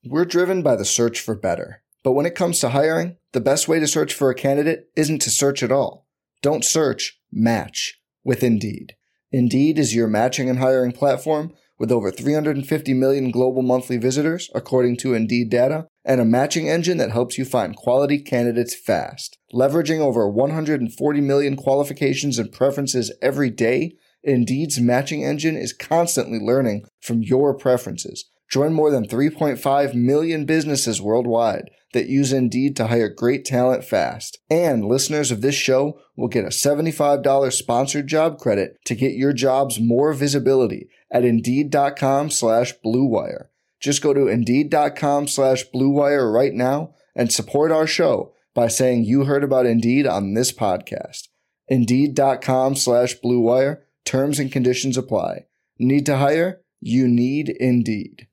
We're driven by the search for better. But when it comes to hiring, the best way to search for a candidate isn't to search at all. Don't search, match with Indeed. Indeed is your matching and hiring platform with over 350 million global monthly visitors, according to Indeed data, and a matching engine that helps you find quality candidates fast. Leveraging over 140 million qualifications and preferences every day, Indeed's matching engine is constantly learning from your preferences. Join more than 3.5 million businesses worldwide that use Indeed to hire great talent fast. And listeners of this show will get a $75 sponsored job credit to get your jobs more visibility at Indeed.com/Blue Wire. Just go to Indeed.com/Blue Wire right now and support our show by saying you heard about Indeed on this podcast. Indeed.com/Blue Wire. Terms and conditions apply. Need to hire? You need Indeed.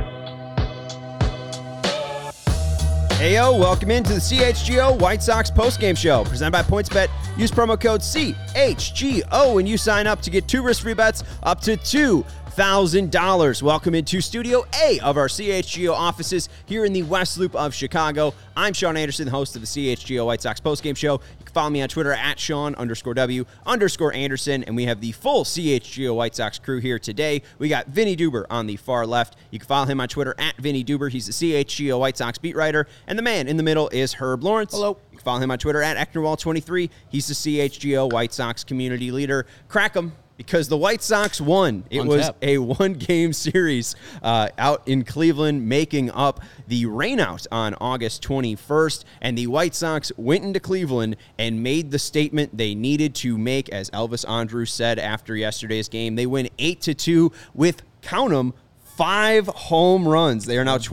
Heyo, welcome into the CHGO White Sox postgame show presented by PointsBet. Use promo code CHGO when you sign up to get 2 risk-free bets up to $2,000. Welcome into Studio A of our CHGO offices here in the West Loop of Chicago. I'm Sean Anderson, the host of the CHGO White Sox postgame show. You can follow me on Twitter at Sean_W_Anderson, and we have the full CHGO White Sox crew here today. We got Vinny Duber on the far left. You can follow him on Twitter at Vinny Duber. He's the CHGO White Sox beat writer, and the man in the middle is Herb Lawrence. Hello. You can follow him on Twitter at Ecknerwall23. He's the CHGO White Sox community leader. Crack him, because the White Sox won. It was a one-game series out in Cleveland, making up the rainout on August 21st. And the White Sox went into Cleveland and made the statement they needed to make, as Elvis Andrus said after yesterday's game. They win 8-2 with, count 'em, 5 home runs. They are now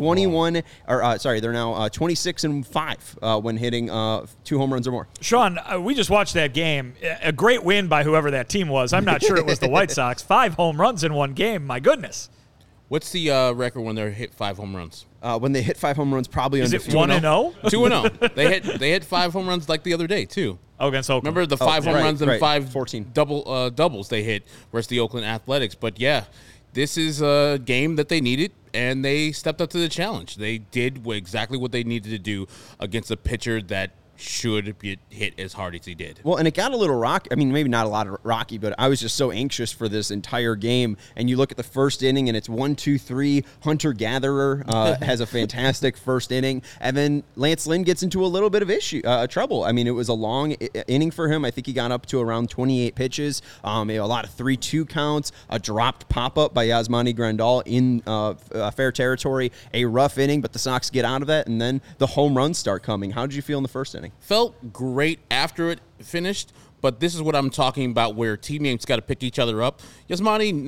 26-5 when hitting 2 home runs or more. Sean, we just watched that game. A great win by whoever that team was. I'm not sure it was the White Sox. 5 home runs in one game. My goodness. What's the record when they hit 5 home runs? When they hit 5 home runs, probably is undefeated. It 1-0? 2-0. They hit 5 home runs like the other day too. Oh, against Oakland. Remember the 5 home runs and 14 doubles they hit versus the Oakland Athletics. But yeah, this is a game that they needed, and they stepped up to the challenge. They did exactly what they needed to do against a pitcher that should be hit as hard as he did. Well, and it got a little rocky. I mean, maybe not a lot of rocky, but I was just so anxious for this entire game. And you look at the first inning, and it's 1-2-3. Hunter-gatherer has a fantastic first inning. And then Lance Lynn gets into a little bit of trouble. I mean, it was a long inning for him. I think he got up to around 28 pitches. A lot of 3-2 counts, a dropped pop-up by Yasmani Grandal in fair territory, a rough inning, but the Sox get out of that, and then the home runs start coming. How did you feel in the first inning? Felt great after it finished, but this is what I'm talking about, where teammates got to pick each other up. Lance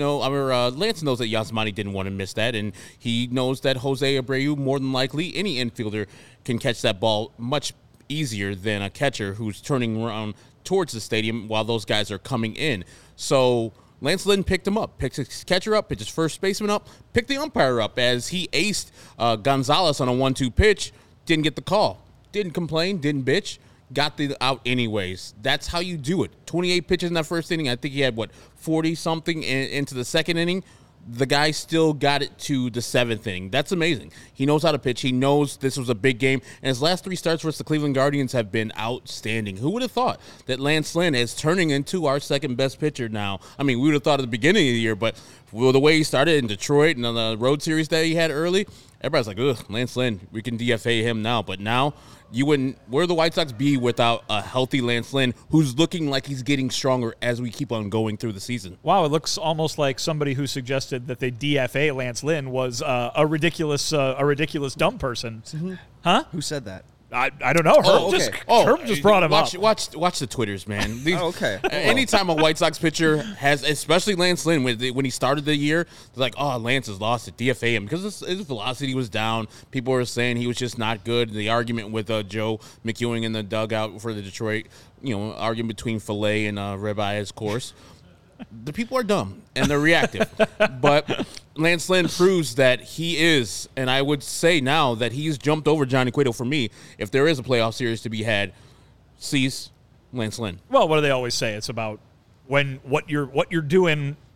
knows that Yasmani didn't want to miss that, and he knows that Jose Abreu, more than likely, any infielder can catch that ball much easier than a catcher who's turning around towards the stadium while those guys are coming in. So Lance Lynn picked him up, picked his catcher up, picked his first baseman up, picked the umpire up as he aced Gonzalez on a 1-2 pitch, didn't get the call. Didn't complain, didn't bitch, got the out anyways. That's how you do it. 28 pitches in that first inning. I think he had, 40-something into the second inning. The guy still got it to the 7th inning. That's amazing. He knows how to pitch. He knows this was a big game. And his last 3 starts versus the Cleveland Guardians have been outstanding. Who would have thought that Lance Lynn is turning into our second-best pitcher now? I mean, we would have thought at the beginning of the year, but the way he started in Detroit and on the road series that he had early, everybody's like, ugh, Lance Lynn, we can DFA him now. But now, where the White Sox be without a healthy Lance Lynn, who's looking like he's getting stronger as we keep on going through the season? Wow, it looks almost like somebody who suggested that they DFA Lance Lynn was a ridiculous dumb person. Mm-hmm. Huh? Who said that? I don't know. Herb just brought him up. Watch the Twitters, man. Okay. Anytime a White Sox pitcher has, especially Lance Lynn, when he started the year, they're like, oh, Lance has lost it, DFA him, because his velocity was down. People were saying he was just not good. The argument with Joe McEwing in the dugout for the Detroit, argument between filet and ribeye, of course. The people are dumb, and they're reactive. But Lance Lynn proves that he is, and I would say now that he's jumped over Johnny Cueto for me. If there is a playoff series to be had, seize Lance Lynn. Well, what do they always say? It's about what you're doing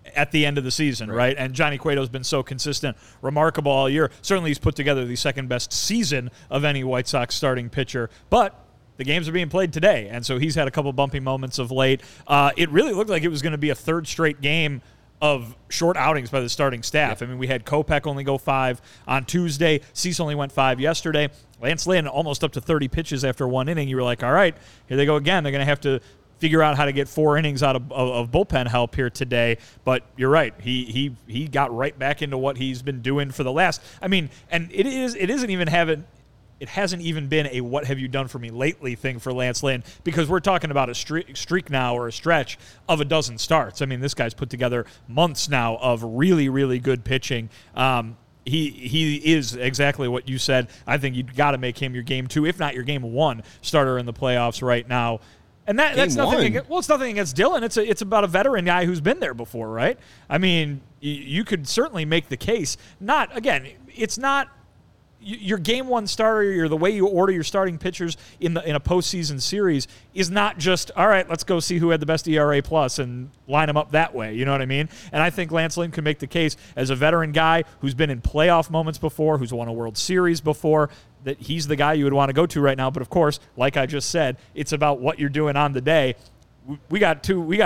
at the end of the season, right? And Johnny Cueto's been so consistent, remarkable all year. Certainly he's put together the second-best season of any White Sox starting pitcher. But the games are being played today, and so he's had a couple bumpy moments of late. It really looked like it was going to be a third straight game of short outings by the starting staff. I mean, we had Kopech only go 5 on Tuesday. Cease only went 5 yesterday. Lance Lynn almost up to 30 pitches after one inning. You were like, all right, here they go again. They're going to have to figure out how to get 4 innings out of bullpen help here today. But you're right. He got right back into what he's been doing for the last. I mean, and it hasn't even been a what have you done for me lately thing for Lance Lynn, because we're talking about a streak now, or a stretch of a dozen starts. I mean, this guy's put together months now of really, really good pitching. He is exactly what you said. I think you've got to make him your game 2, if not your game 1 starter in the playoffs right now. And that's nothing. It's nothing against Dylan. It's about a veteran guy who's been there before, right? I mean, you could certainly make the case. It's not your game 1 starter, or the way you order your starting pitchers in a postseason series is not just, all right, let's go see who had the best ERA plus and line them up that way. You know what I mean? And I think Lance Lynn can make the case as a veteran guy who's been in playoff moments before, who's won a World Series before, that he's the guy you would want to go to right now. But of course, like I just said, it's about what you're doing on the day. We got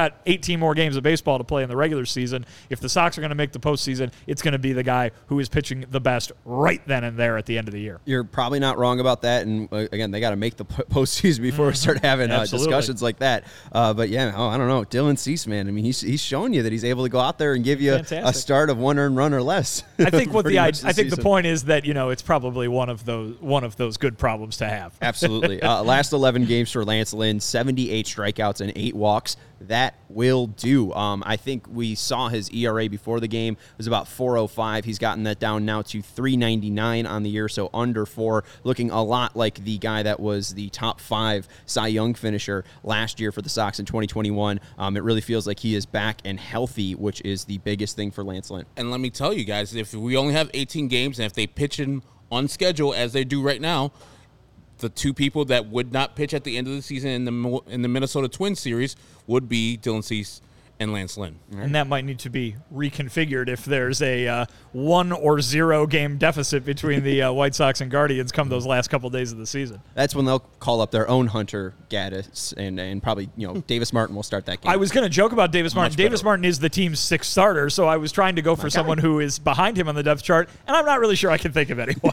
18 more games of baseball to play in the regular season. If the Sox are going to make the postseason, it's going to be the guy who is pitching the best right then and there at the end of the year. You're probably not wrong about that. And again, they got to make the postseason before we start having discussions like that. But yeah, I don't know. Dylan Cease, man. I mean, he's showing you that he's able to go out there and give you a start of 1 earned run or less. I think the point is that it's probably one of those good problems to have. Absolutely. Last 11 games for Lance Lynn, 78 strikeouts and 8 walks. That will do. I think we saw his ERA before the game. It was about 4.05. He's gotten that down now to 3.99 on the year, so under 4, looking a lot like the guy that was the top 5 Cy Young finisher last year for the Sox in 2021. It really feels like he is back and healthy, which is the biggest thing for Lance Lynn. And let me tell you guys, if we only have 18 games, and if they pitch in on schedule as they do right now, the 2 people that would not pitch at the end of the season in the Minnesota Twins series would be Dylan Cease and Lance Lynn. And that might need to be reconfigured if there's a 1 or 0 game deficit between the White Sox and Guardians come those last couple days of the season. That's when they'll call up their own Hunter Gaddis, and probably Davis Martin will start that game. I was going to joke about Davis Martin. Davis Martin is the team's 6th starter, so I was trying to go for someone who is behind him on the depth chart, and I'm not really sure I can think of anyone.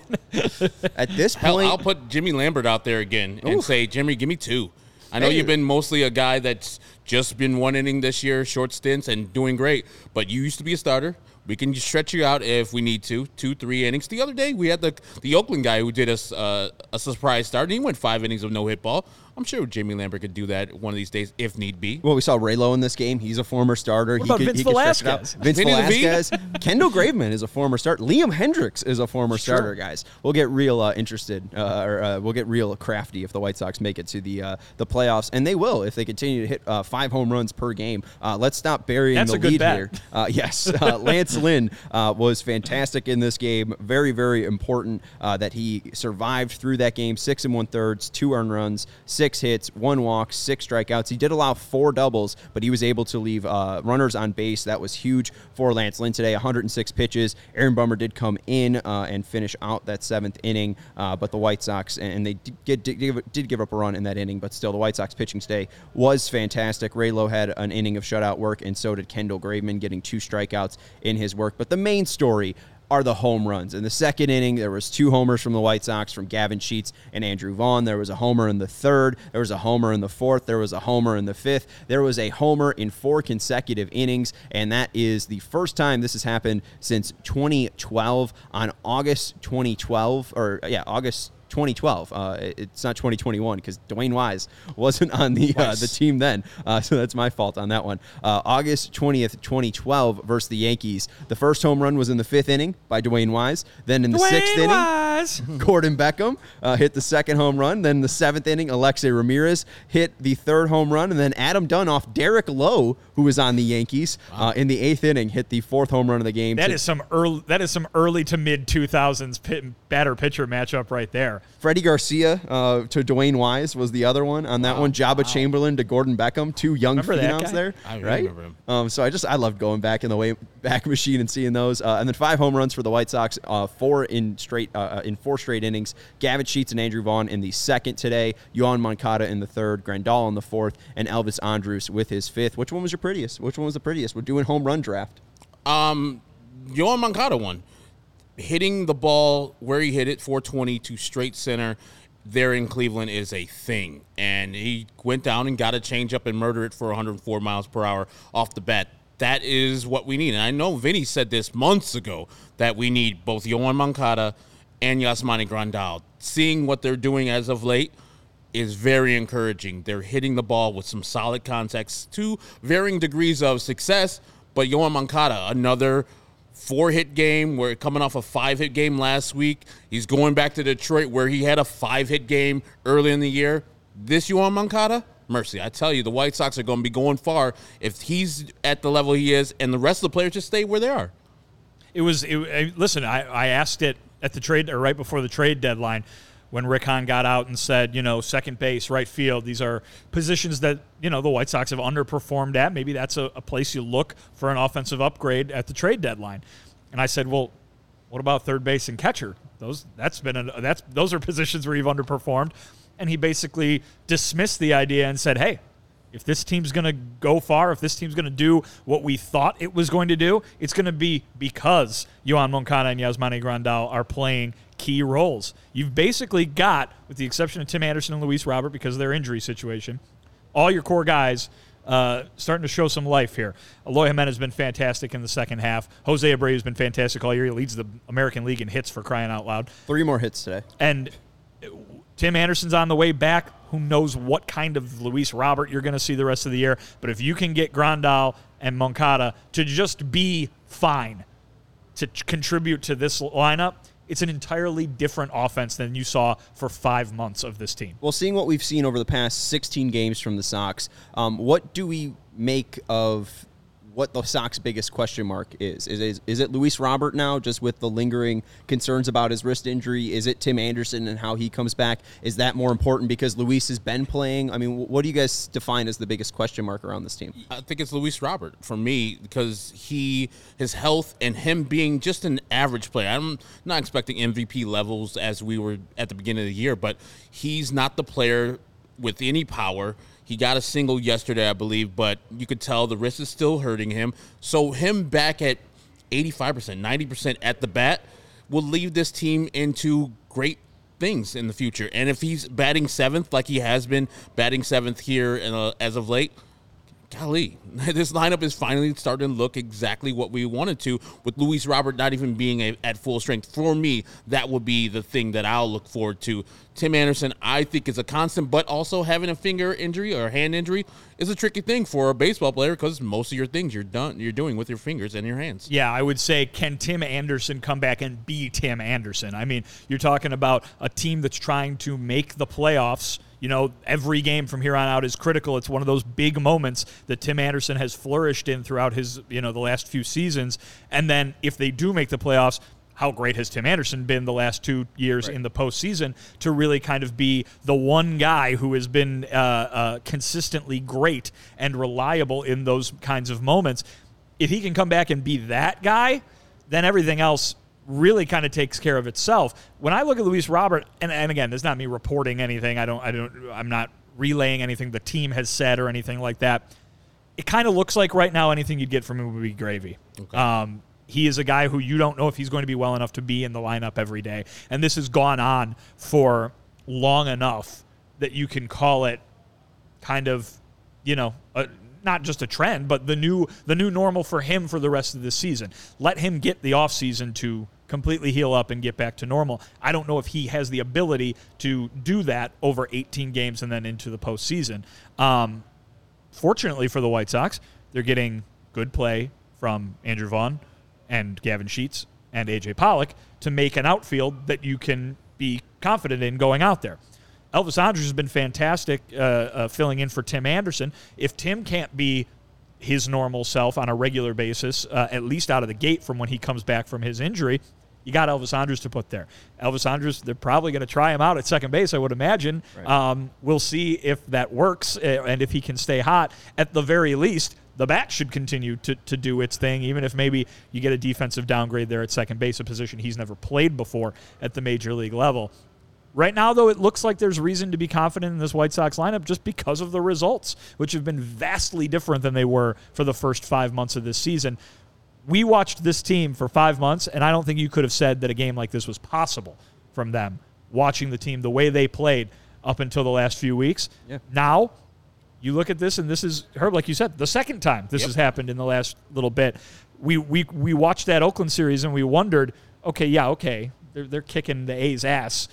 At this point, I'll put Jimmy Lambert out there again and say, Jimmy, give me 2. I know you've been mostly a guy that's just been 1 inning this year, short stints, and doing great, but you used to be a starter. We can just stretch you out if we need to, 2-3 innings. The other day, we had the Oakland guy who did us a surprise start, and he went 5 innings of no-hit ball. I'm sure Jamie Lambert could do that one of these days if need be. Well, we saw Raylo in this game. He's a former starter. What about Vince Velasquez? Vince Velasquez. Kendall Graveman is a former starter. Liam Hendricks is a former starter, guys. We'll get real interested, or we'll get real crafty if the White Sox make it to the playoffs, and they will if they continue to hit 5 home runs per game. Let's stop burying the lead here. Yes, Lance Lynn was fantastic in this game. Very, very important that he survived through that game. 6 1/3, 2 earned runs, 6 hits, 1 walk, 6 strikeouts. He did allow 4 doubles, but he was able to leave runners on base. That was huge for Lance Lynn today. 106 pitches. Aaron Bummer did come in and finish out that 7th inning, but the White Sox, and they did give up a run in that inning, but still the White Sox pitching today was fantastic. Raylo had an inning of shutout work, and so did Kendall Graveman, getting 2 strikeouts in his work. But the main story are the home runs. In the 2nd inning, there was 2 homers from the White Sox, from Gavin Sheets and Andrew Vaughn. There was a homer in the 3rd. There was a homer in the 4th. There was a homer in the 5th. There was a homer in 4 consecutive innings, and that is the first time this has happened since 2012. On August 2012. It's not 2021 because Dwayne Wise wasn't on the team then, so that's my fault on that one. August 20th, 2012 versus the Yankees. The first home run was in the 5th inning by Dwayne Wise. Then in the 6th inning, guys? Gordon Beckham hit the second home run. Then the seventh inning, Alexei Ramirez hit the third home run. And then Adam Dunn off Derek Lowe, who was on the Yankees, in the eighth inning, hit the fourth home run of the game. That is some early to mid 2000s batter pitcher matchup right there. Freddie Garcia to Dwayne Wise was the other one on that one. Jabba Chamberlain to Gordon Beckham, two young phenoms there. I right? remember him. So I loved going back in the way back machine and seeing those. And then 5 home runs for the White Sox, 4 in 4 straight innings. Gavin Sheets and Andrew Vaughn in the second today. Yohan Moncada in the third. Grandal in the fourth. And Elvis Andrus with his fifth. Which one was your prettiest? Which one was the prettiest? We're doing home run draft. Yohan Moncada won. Hitting the ball where he hit it, 420 to straight center there in Cleveland is a thing. And he went down and got a changeup and murdered it for 104 miles per hour off the bat. That is what we need. And I know Vinny said this months ago that we need both Yohan Moncada and Yasmani Grandal. Seeing what they're doing as of late is very encouraging. They're hitting the ball with some solid contacts to varying degrees of success. But Yohan Moncada, another 4-hit game, where coming off a 5-hit game last week. He's going back to Detroit where he had a 5-hit game early in the year. This Yohan Moncada, mercy. I tell you, the White Sox are going to be going far if he's at the level he is and the rest of the players just stay where they are. Listen, I asked it at the trade, or right before the trade deadline, when Rick Hahn got out and said, second base, right field, these are positions that, the White Sox have underperformed at. Maybe that's a place you look for an offensive upgrade at the trade deadline. And I said, well, what about third base and catcher? Those are positions where you've underperformed. And he basically dismissed the idea and said, hey, if this team's going to go far, if this team's going to do what we thought it was going to do, it's going to be because Yohan Moncada and Yasmani Grandal are playing key roles. You've basically got, with the exception of Tim Anderson and Luis Robert because of their injury situation, all your core guys starting to show some life here. Eloy Jimenez has been fantastic in the second half. Jose Abreu has been fantastic all year. He leads the American League in hits, for crying out loud. 3 more hits today. And Tim Anderson's on the way back. Who knows what kind of Luis Robert you're going to see the rest of the year. But if you can get Grandal and Moncada to just be fine, to contribute to this lineup, it's an entirely different offense than you saw for 5 months of this team. Well, seeing what we've seen over the past 16 games from the Sox, what do we make of what the Sox' biggest question mark is? Is it Luis Robert now, just with the lingering concerns about his wrist injury? Is it Tim Anderson and how he comes back? Is that more important because Luis has been playing? I mean, what do you guys define as the biggest question mark around this team? I think it's Luis Robert for me because his health and him being just an average player. I'm not expecting MVP levels as we were at the beginning of the year, but he's not the player with any power. He got a single yesterday, I believe, but you could tell the wrist is still hurting him. So him back at 85%, 90% at the bat will lead this team into great things in the future. And if he's batting 7th like he has been batting 7th here as of late, golly, this lineup is finally starting to look exactly what we wanted to, with Luis Robert not even being at full strength. For me, that would be the thing that I'll look forward to. Tim Anderson, I think, is a constant, but also having a finger injury or a hand injury is a tricky thing for a baseball player because most of your things you're doing with your fingers and your hands. Yeah, I would say, can Tim Anderson come back and be Tim Anderson? I mean, you're talking about a team that's trying to make the playoffs. Every game from here on out is critical. It's one of those big moments that Tim Anderson has flourished in throughout his, the last few seasons. And then if they do make the playoffs, how great has Tim Anderson been the last 2 years in the postseason to really kind of be the one guy who has been consistently great and reliable in those kinds of moments? If he can come back and be that guy, then everything else really kind of takes care of itself. When I look at Luis Robert, and again, this is not me reporting anything. I'm not relaying anything the team has said or anything like that. It kind of looks like right now anything you'd get from him would be gravy. Okay. He is a guy who you don't know if he's going to be well enough to be in the lineup every day. And this has gone on for long enough that you can call it kind of, not just a trend, but the new normal for him for the rest of the season. Let him get the offseason to completely heal up and get back to normal. I don't know if he has the ability to do that over 18 games and then into the postseason. Fortunately for the White Sox, they're getting good play from Andrew Vaughn and Gavin Sheets and A.J. Pollock to make an outfield that you can be confident in going out there. Elvis Andrus has been fantastic filling in for Tim Anderson. If Tim can't be his normal self on a regular basis, at least out of the gate from when he comes back from his injury, you got Elvis Andrus to put there. Elvis Andrus, they're probably going to try him out at second base, I would imagine. Right. We'll see if that works and if he can stay hot. At the very least, the bat should continue to do its thing, even if maybe you get a defensive downgrade there at second base, a position he's never played before at the major league level. Right now, though, it looks like there's reason to be confident in this White Sox lineup just because of the results, which have been vastly different than they were for the first 5 months of this season. We watched this team for 5 months, and I don't think you could have said that a game like this was possible from them, watching the team the way they played up until the last few weeks. Yeah. Now, you look at this, and this is, Herb, like you said, the second time this has happened in the last little bit. We watched that Oakland series, and we wondered, okay, they're kicking the A's ass.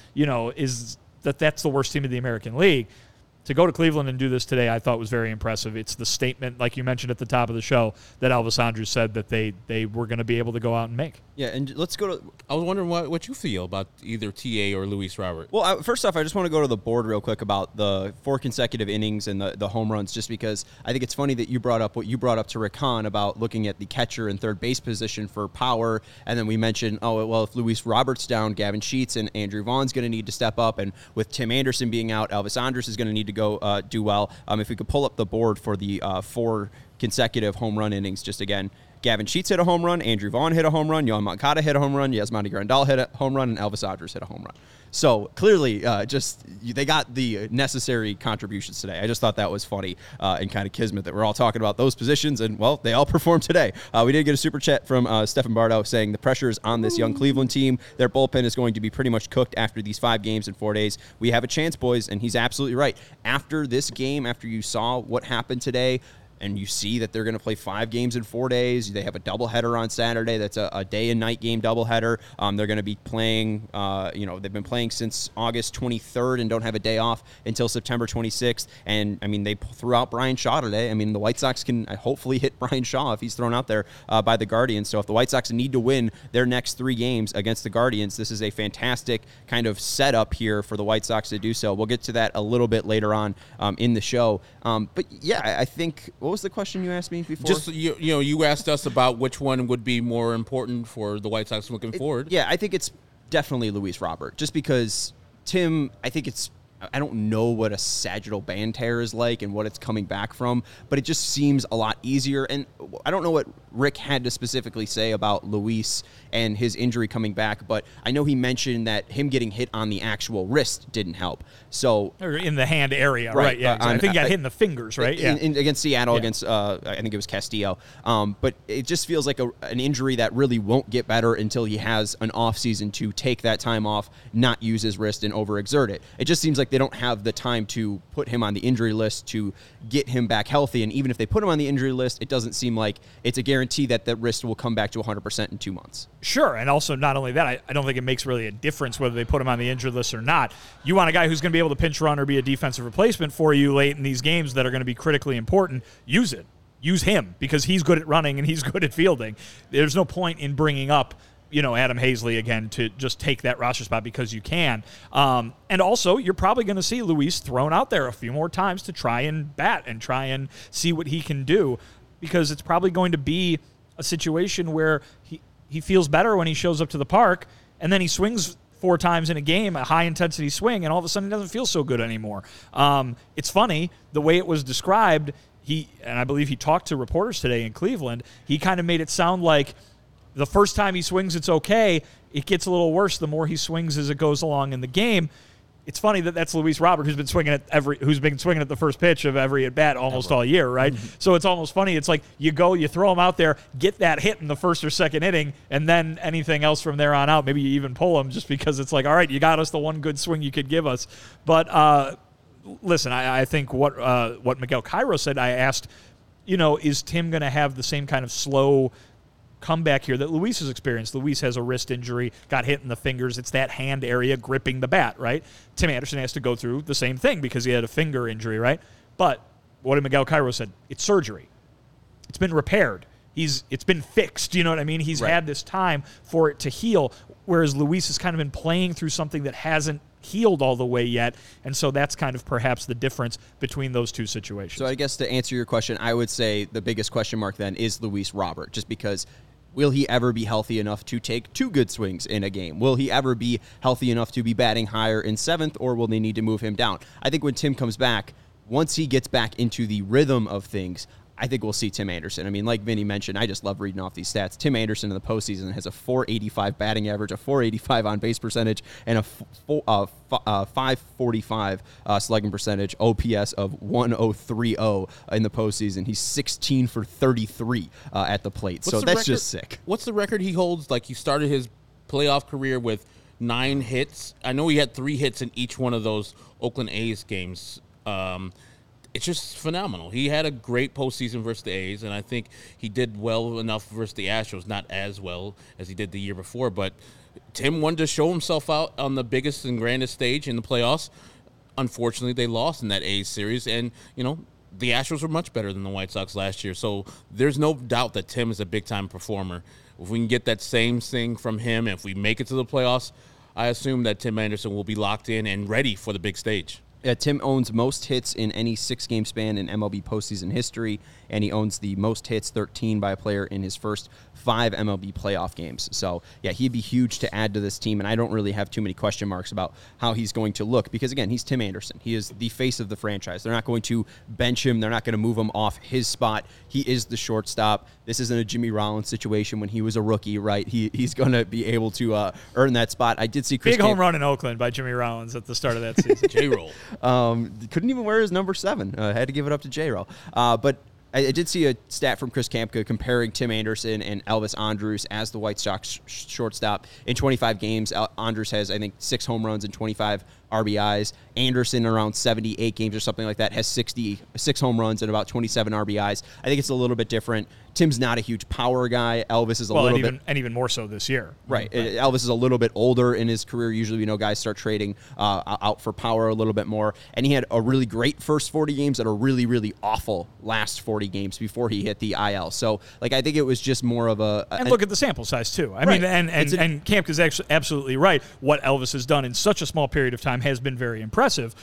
Is that's the worst team in the American League? To go to Cleveland and do this today, I thought was very impressive. It's the statement, like you mentioned at the top of the show, that Elvis Andrus said that they were going to be able to go out and make. Yeah, and let's go to... I was wondering what you feel about either TA or Luis Robert. Well, first off, I just want to go to the board real quick about the 4 consecutive innings and the home runs, just because I think it's funny that you brought up what you brought up to Rick Hahn about looking at the catcher and third base position for power, and then we mentioned, if Luis Robert's down, Gavin Sheets and Andrew Vaughn's going to need to step up, and with Tim Anderson being out, Elvis Andrus is going to need to go do well. If we could pull up the board for the 4 consecutive home run innings, just again, Gavin Sheets hit a home run, Andrew Vaughn hit a home run, Yohan Moncada hit a home run, Yasmani Grandal hit a home run, and Elvis Andrus hit a home run. So clearly, they got the necessary contributions today. I just thought that was funny and kind of kismet that we're all talking about those positions, and, they all performed today. We did get a super chat from Stefan Bardo saying the pressure is on this young Cleveland team. Their bullpen is going to be pretty much cooked after these 5 games in 4 days. We have a chance, boys, and he's absolutely right. After this game, after you saw what happened today, and you see that they're going to play 5 games in 4 days. They have a doubleheader on Saturday. That's a day and night game doubleheader. They're going to be playing, they've been playing since August 23rd and don't have a day off until September 26th. And, they threw out Brian Shaw today. The White Sox can hopefully hit Brian Shaw if he's thrown out there by the Guardians. So if the White Sox need to win their next 3 games against the Guardians, this is a fantastic kind of setup here for the White Sox to do so. We'll get to that a little bit later on in the show. But, yeah, I think... What was the question you asked me before? Just, you asked us about which one would be more important for the White Sox looking forward. Yeah, I think it's definitely Luis Robert, just because Tim, I don't know what a sagittal band tear is like and what it's coming back from, but it just seems a lot easier. And I don't know what Rick had to specifically say about Luis and his injury coming back, but I know he mentioned that him getting hit on the actual wrist didn't help. So or in the hand area, right? Yeah, I think he got hit in the fingers, right? Against Seattle, against I think it was Castillo. But it just feels like an injury that really won't get better until he has an offseason to take that time off, not use his wrist, and overexert it. It just seems like they don't have the time to put him on the injury list to get him back healthy. And even if they put him on the injury list, it doesn't seem like it's a guarantee that the wrist will come back to 100% in 2 months. Sure, and also not only that, I don't think it makes really a difference whether they put him on the injured list or not. You want a guy who's going to be able to pinch run or be a defensive replacement for you late in these games that are going to be critically important. Use it. Use him because he's good at running and he's good at fielding. There's no point in bringing up Adam Hazley again to just take that roster spot because you can. And also, you're probably going to see Luis thrown out there a few more times to try and bat and try and see what he can do, because it's probably going to be a situation where he feels better when he shows up to the park, and then he swings 4 times in a game, a high-intensity swing, and all of a sudden he doesn't feel so good anymore. It's funny, the way it was described, and I believe he talked to reporters today in Cleveland, he kind of made it sound like the first time he swings, it's okay. It gets a little worse the more he swings as it goes along in the game. It's funny that that's Luis Robert, who's been swinging at the first pitch of every at bat almost all year, right? Mm-hmm. So it's almost funny. It's like you throw him out there, get that hit in the first or second inning, and then anything else from there on out, maybe you even pull him just because it's like, all right, you got us the one good swing you could give us. But listen, I think what Miguel Cairo said. I asked, is Tim going to have the same kind of slow comeback here that Luis has experienced? Luis has a wrist injury, got hit in the fingers. It's that hand area gripping the bat, right? Tim Anderson has to go through the same thing because he had a finger injury, right? But what Miguel Cairo said, it's surgery. It's been repaired. it's been fixed. You know what I mean? He's had this time for it to heal, whereas Luis has kind of been playing through something that hasn't healed all the way yet, and so that's kind of perhaps the difference between those two situations. So I guess to answer your question, I would say the biggest question mark then is Luis Robert, just because will he ever be healthy enough to take 2 good swings in a game? Will he ever be healthy enough to be batting higher in 7th, or will they need to move him down? I think when Tim comes back, once he gets back into the rhythm of things, I think we'll see Tim Anderson. I mean, like Vinny mentioned, I just love reading off these stats. Tim Anderson in the postseason has a .485 batting average, a .485 on base percentage, and a 545 slugging percentage, OPS of 1030 in the postseason. He's 16 for 33 at the plate. So that's just sick. What's the record he holds? Like, he started his playoff career with 9 hits. I know he had 3 hits in each one of those Oakland A's games. It's just phenomenal. He had a great postseason versus the A's, and I think he did well enough versus the Astros, not as well as he did the year before. But Tim wanted to show himself out on the biggest and grandest stage in the playoffs. Unfortunately, they lost in that A's series, and, the Astros were much better than the White Sox last year. So there's no doubt that Tim is a big-time performer. If we can get that same thing from him, if we make it to the playoffs, I assume that Tim Anderson will be locked in and ready for the big stage. Tim owns most hits in any 6-game span in MLB postseason history, and he owns the most hits, 13, by a player in his first 5 MLB playoff games. So, yeah, he'd be huge to add to this team, and I don't really have too many question marks about how he's going to look because, again, he's Tim Anderson. He is the face of the franchise. They're not going to bench him. They're not going to move him off his spot. He is the shortstop. This isn't a Jimmy Rollins situation when he was a rookie, right? He's going to be able to earn that spot. I did see Chris Big home run in Oakland by Jimmy Rollins at the start of that season. J-Roll. Couldn't even wear his number 7. Had to give it up to J-Roll. But I did see a stat from Chris Kampka comparing Tim Anderson and Elvis Andrus as the White Sox shortstop. In 25 games, Andrus has, I think, 6 home runs and 25 RBIs. Anderson, around 78 games or something like that, has 66 home runs and about 27 RBIs. I think it's a little bit different. Tim's not a huge power guy. Elvis is a little bit... And even more so this year. Right. Elvis is a little bit older in his career. Usually, guys start trading out for power a little bit more. And he had a really great first 40 games and a really, really awful last 40 games before he hit the IL. So, I think it was just more of a... And look at the sample size, too. I mean, and Kampka's actually absolutely right. What Elvis has done in such a small period of time has been very impressive.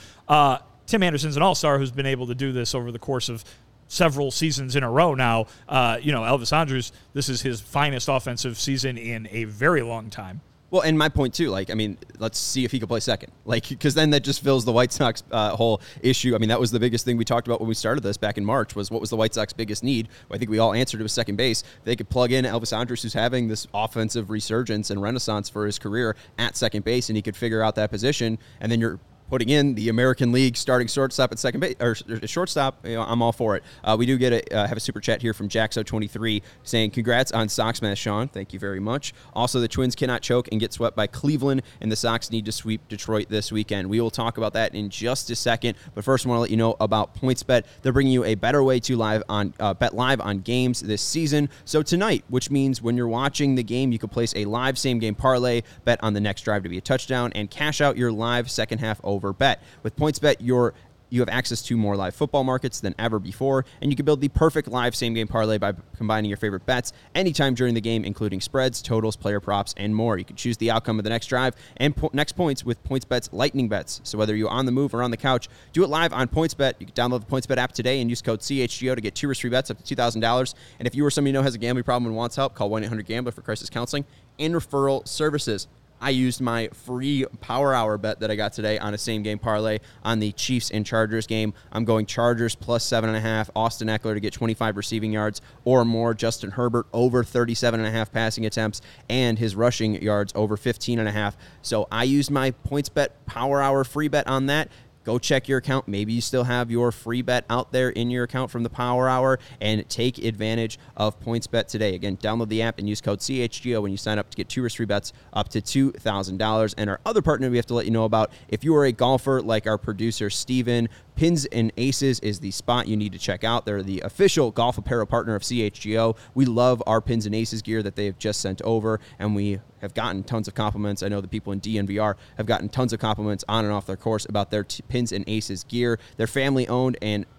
Tim Anderson's an all-star who's been able to do this over the course of several seasons in a row now. Elvis Andrus, this is his finest offensive season in a very long time. Well, and my point, too, let's see if he can play second. Because then that just fills the White Sox whole issue. I mean, that was the biggest thing we talked about when we started this back in March, was what was the White Sox biggest need? I think we all answered it was second base. They could plug in Elvis Andrus, who's having this offensive resurgence and renaissance for his career at second base, and he could figure out that position, and then you're putting in the American League starting shortstop at second base, or shortstop, I'm all for it. We do have a super chat here from Jaxo23 saying, congrats on Soxmas, Sean. Thank you very much. Also, the Twins cannot choke and get swept by Cleveland, and the Sox need to sweep Detroit this weekend. We will talk about that in just a second, but first I want to let you know about PointsBet. They're bringing you a better way to bet live on games this season. So tonight, which means when you're watching the game, you can place a live same-game parlay, bet on the next drive to be a touchdown, and cash out your live second half over bet. With PointsBet, you have access to more live football markets than ever before, and you can build the perfect live same-game parlay by combining your favorite bets anytime during the game, including spreads, totals, player props, and more. You can choose the outcome of the next drive and next points with PointsBet's Lightning Bets. So whether you're on the move or on the couch, do it live on PointsBet. You can download the PointsBet app today and use code CHGO to get 2 risk-free bets up to $2,000. And if you or somebody you know has a gambling problem and wants help, call 1-800-GAMBLER for crisis counseling and referral services. I used my free Power Hour bet that I got today on a same-game parlay on the Chiefs and Chargers game. I'm going Chargers plus 7.5, Austin Eckler to get 25 receiving yards or more, Justin Herbert over 37.5 passing attempts, and his rushing yards over 15.5. So I used my PointsBet Power Hour free bet on that. Go check your account. Maybe you still have your free bet out there in your account from the Power Hour, and take advantage of PointsBet today. Again, download the app and use code CHGO when you sign up to get 2 risk-free bets up to $2,000. And our other partner we have to let you know about, if you are a golfer like our producer, Steven, Pins and Aces is the spot you need to check out. They're the official golf apparel partner of CHGO. We love our Pins and Aces gear that they have just sent over, and we have gotten tons of compliments. I know the people in DNVR have gotten tons of compliments on and off their course about their Pins and Aces gear. They're family-owned and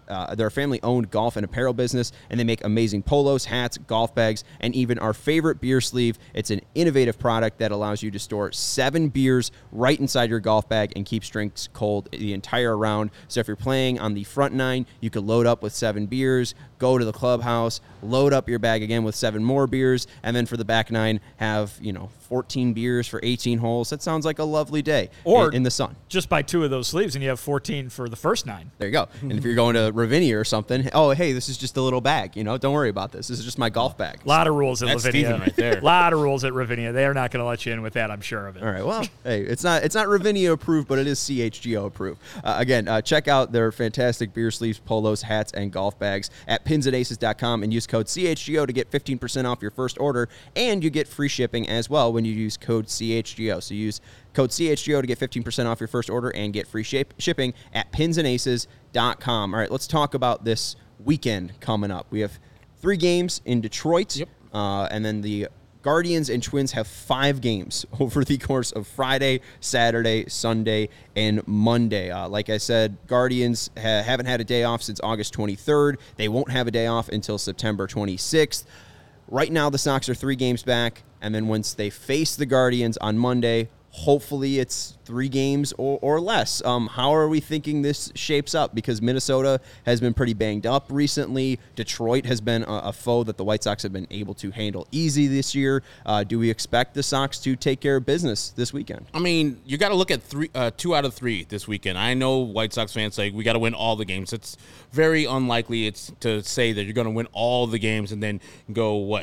They're a family-owned golf and apparel business, and they make amazing polos, hats, golf bags, and even our favorite beer sleeve. It's an innovative product that allows you to store 7 beers right inside your golf bag and keeps drinks cold the entire round. So if you're playing on the front 9, you could load up with 7 beers, go to the clubhouse, load up your bag again with 7 more beers, and then for the back 9, have 14 beers for 18 holes. That sounds like a lovely day Or in the sun. Just buy 2 of those sleeves and you have 14 for the first 9. There you go. And if you're going to Ravinia or something, oh, hey, this is just a little bag. Don't worry about this. This is just my golf bag. A lot of rules at That's Lavinia. Steven right there. A lot of rules at Ravinia. They are not going to let you in with that, I'm sure of it. All right. Well, hey, it's not Ravinia approved, but it is CHGO approved. Again, check out their fantastic beer sleeves, polos, hats, and golf bags at pinsandaces.com and use code CHGO to get 15% off your first order, and you get free shipping as well when you use code CHGO. So use code CHGO to get 15% off your first order and get free shipping at pinsandaces.com. All right, let's talk about this weekend coming up. We have 3 games in Detroit, and then the Guardians and Twins have 5 games over the course of Friday, Saturday, Sunday, and Monday. Like I said, Guardians haven't had a day off since August 23rd. They won't have a day off until September 26th. Right now, the Sox are 3 games back, and then once they face the Guardians on Monday, hopefully it's 3 games or less. How are we thinking this shapes up? Because Minnesota has been pretty banged up recently. Detroit has been a foe that the White Sox have been able to handle easy this year. Do we expect the Sox to take care of business this weekend? I mean, you got to look at 2 out of 3 this weekend. I know White Sox fans say we got to win all the games. It's very unlikely to say that you're going to win all the games and then go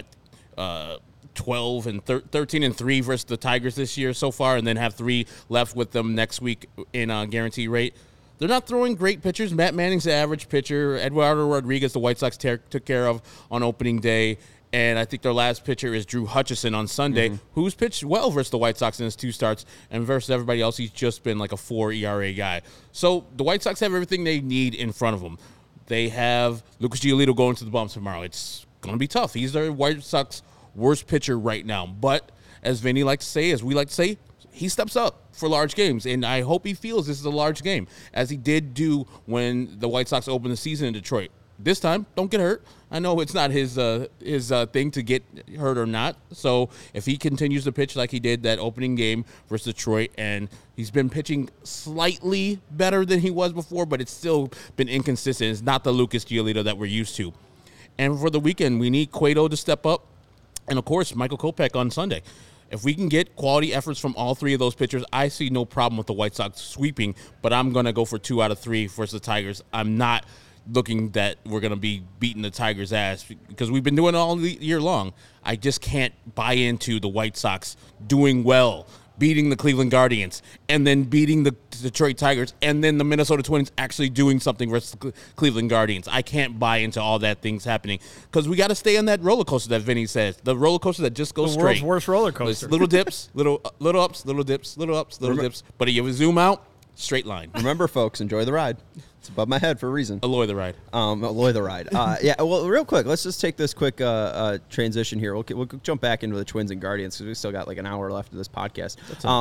12 and 13 and 3 versus the Tigers this year so far, and then have 3 left with them next week in guarantee rate. They're not throwing great pitchers. Matt Manning's the average pitcher. Eduardo Rodriguez, the White Sox took care of on opening day. And I think their last pitcher is Drew Hutchison on Sunday, who's pitched well versus the White Sox in his 2 starts, and versus everybody else, he's just been like a 4 ERA guy. So the White Sox have everything they need in front of them. They have Lucas Giolito going to the bumps tomorrow. It's going to be tough. He's their White Sox worst pitcher right now. But as Vinny likes to say, as we like to say, he steps up for large games, and I hope he feels this is a large game, as he did do when the White Sox opened the season in Detroit. This time, don't get hurt. I know it's not his thing to get hurt or not. So if he continues to pitch like he did that opening game versus Detroit, and he's been pitching slightly better than he was before, but it's still been inconsistent. It's not the Lucas Giolito that we're used to. And for the weekend, we need Cueto to step up. And, of course, Michael Kopech on Sunday. If we can get quality efforts from all 3 of those pitchers, I see no problem with the White Sox sweeping, but I'm going to go for 2 out of 3 versus the Tigers. I'm not looking that we're going to be beating the Tigers' ass because we've been doing it all year long. I just can't buy into the White Sox doing well, beating the Cleveland Guardians, and then beating the Detroit Tigers, and then the Minnesota Twins actually doing something versus the Cleveland Guardians. I can't buy into all that things happening because we got to stay on that roller coaster that Vinny says, the roller coaster that just goes straight. The world's worst roller coaster. It's little dips, little ups, little dips, little ups, little dips. But if you zoom out, straight line. Remember, folks, enjoy the ride. It's above my head for a reason. Alloy the ride. Alloy the ride. Yeah, well, real quick, let's just take this quick transition here. We'll jump back into the Twins and Guardians because we still got like an hour left of this podcast.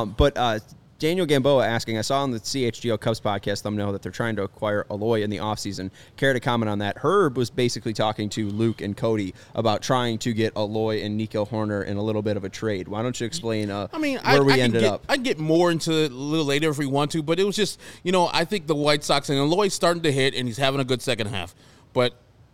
But Daniel Gamboa asking, I saw on the CHGO Cubs podcast thumbnail that they're trying to acquire Alloy in the offseason. Care to comment on that? Herb was basically talking to Luke and Cody about trying to get Alloy and Nico Horner in a little bit of a trade. Why don't you explain where we ended up? I'd get more into it a little later if we want to, but it was just, I think the White Sox and Alloy's starting to hit, and he's having a good second half. But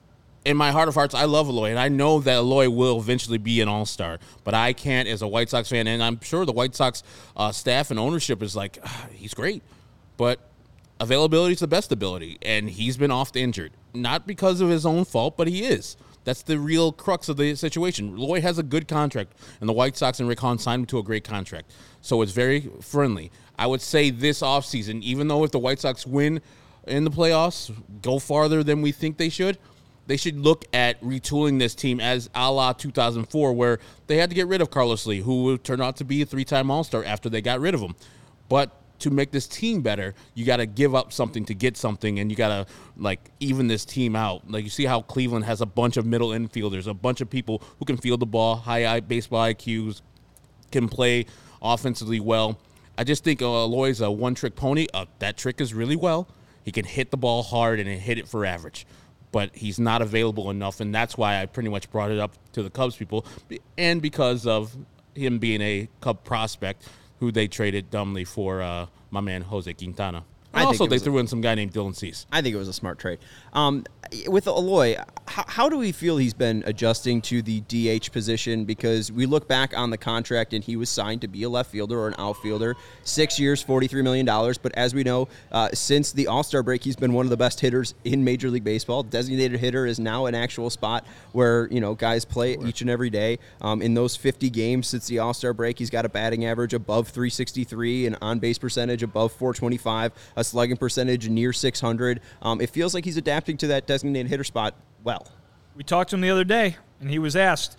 in my heart of hearts, I love Alloy, and I know that Alloy will eventually be an all-star. But I can't, as a White Sox fan, and I'm sure the White Sox staff and ownership is like, he's great. But availability is the best ability, and he's been oft injured. Not because of his own fault, but he is. That's the real crux of the situation. Alloy has a good contract, and the White Sox and Rick Hahn signed him to a great contract. So it's very friendly. I would say this offseason, even though if the White Sox win in the playoffs, go farther than we think they should look at retooling this team as a la 2004, where they had to get rid of Carlos Lee, who turned out to be a 3-time All-Star after they got rid of him. But to make this team better, you got to give up something to get something, and you got to even this team out. Like, you see how Cleveland has a bunch of middle infielders, a bunch of people who can field the ball, high baseball IQs, can play offensively well. I just think Alloy's a one-trick pony. That trick is really well. He can hit the ball hard and hit it for average. But he's not available enough, and that's why I pretty much brought it up to the Cubs people, and because of him being a Cub prospect who they traded dumbly for my man Jose Quintana. And also, they threw in some guy named Dylan Cease. I think it was a smart trade. With Eloy, how do we feel he's been adjusting to the DH position? Because we look back on the contract, and he was signed to be a left fielder or an outfielder. 6 years, $43 million. But as we know, since the All-Star break, he's been one of the best hitters in Major League Baseball. Designated hitter is now an actual spot where guys play each and every day. In those 50 games since the All-Star break, he's got a batting average above 363, an on-base percentage above 425, a slugging percentage near 600. It feels like he's adapting to that designated hitter spot well. We talked to him the other day, and he was asked,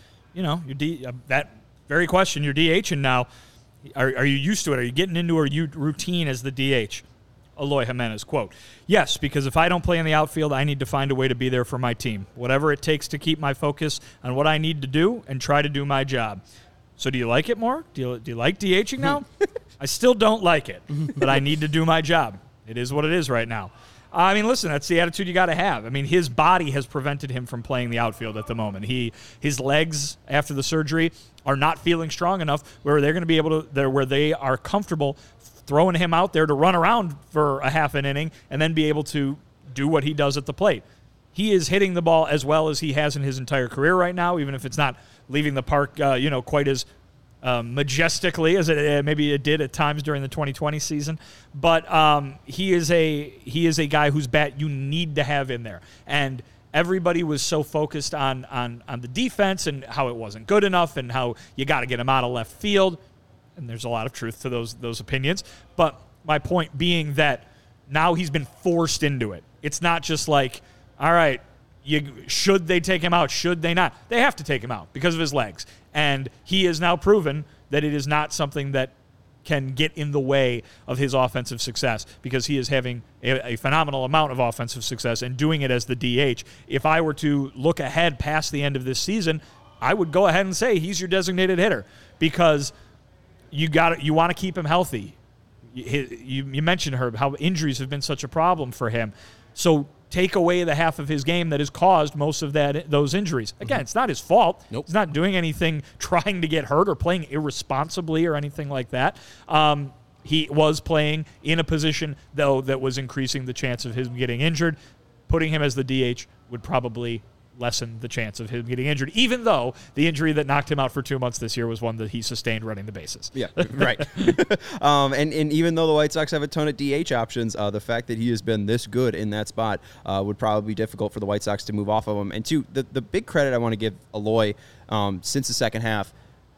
that very question, you're DHing now. Are you used to it? Are you getting into a routine as the DH? Eloy Jimenez, quote, "Yes, because if I don't play in the outfield, I need to find a way to be there for my team. Whatever it takes to keep my focus on what I need to do and try to do my job." So do you like it more? Do you like DHing now? I still don't like it, but I need to do my job. It is what it is right now. I mean, listen, that's the attitude you got to have. I mean, his body has prevented him from playing the outfield at the moment. His legs after the surgery are not feeling strong enough where they're going to be able to, where they are comfortable throwing him out there to run around for a half an inning and then be able to do what he does at the plate. He is hitting the ball as well as he has in his entire career right now, even if it's not leaving the park, quite as majestically as maybe it did at times during the 2020 season. But he is a guy whose bat you need to have in there. And everybody was so focused on the defense and how it wasn't good enough and how you got to get him out of left field. And there's a lot of truth to those opinions. But my point being that now he's been forced into it. It's not just like, all right, should they take him out? Should they not? They have to take him out because of his legs. And he has now proven that it is not something that can get in the way of his offensive success because he is having a phenomenal amount of offensive success and doing it as the DH. If I were to look ahead past the end of this season, I would go ahead and say he's your designated hitter because you want to keep him healthy. You mentioned, Herb, how injuries have been such a problem for him. So take away the half of his game that has caused most of those injuries. Again, it's not his fault. Nope. He's not doing anything trying to get hurt or playing irresponsibly or anything like that. He was playing in a position, though, that was increasing the chance of him getting injured. Putting him as the DH would probably lessen the chance of him getting injured, even though the injury that knocked him out for 2 months this year was one that he sustained running the bases. Yeah, right. And even though the White Sox have a ton of DH options, the fact that he has been this good in that spot would probably be difficult for the White Sox to move off of him. And two, the big credit I want to give Eloy since the second half,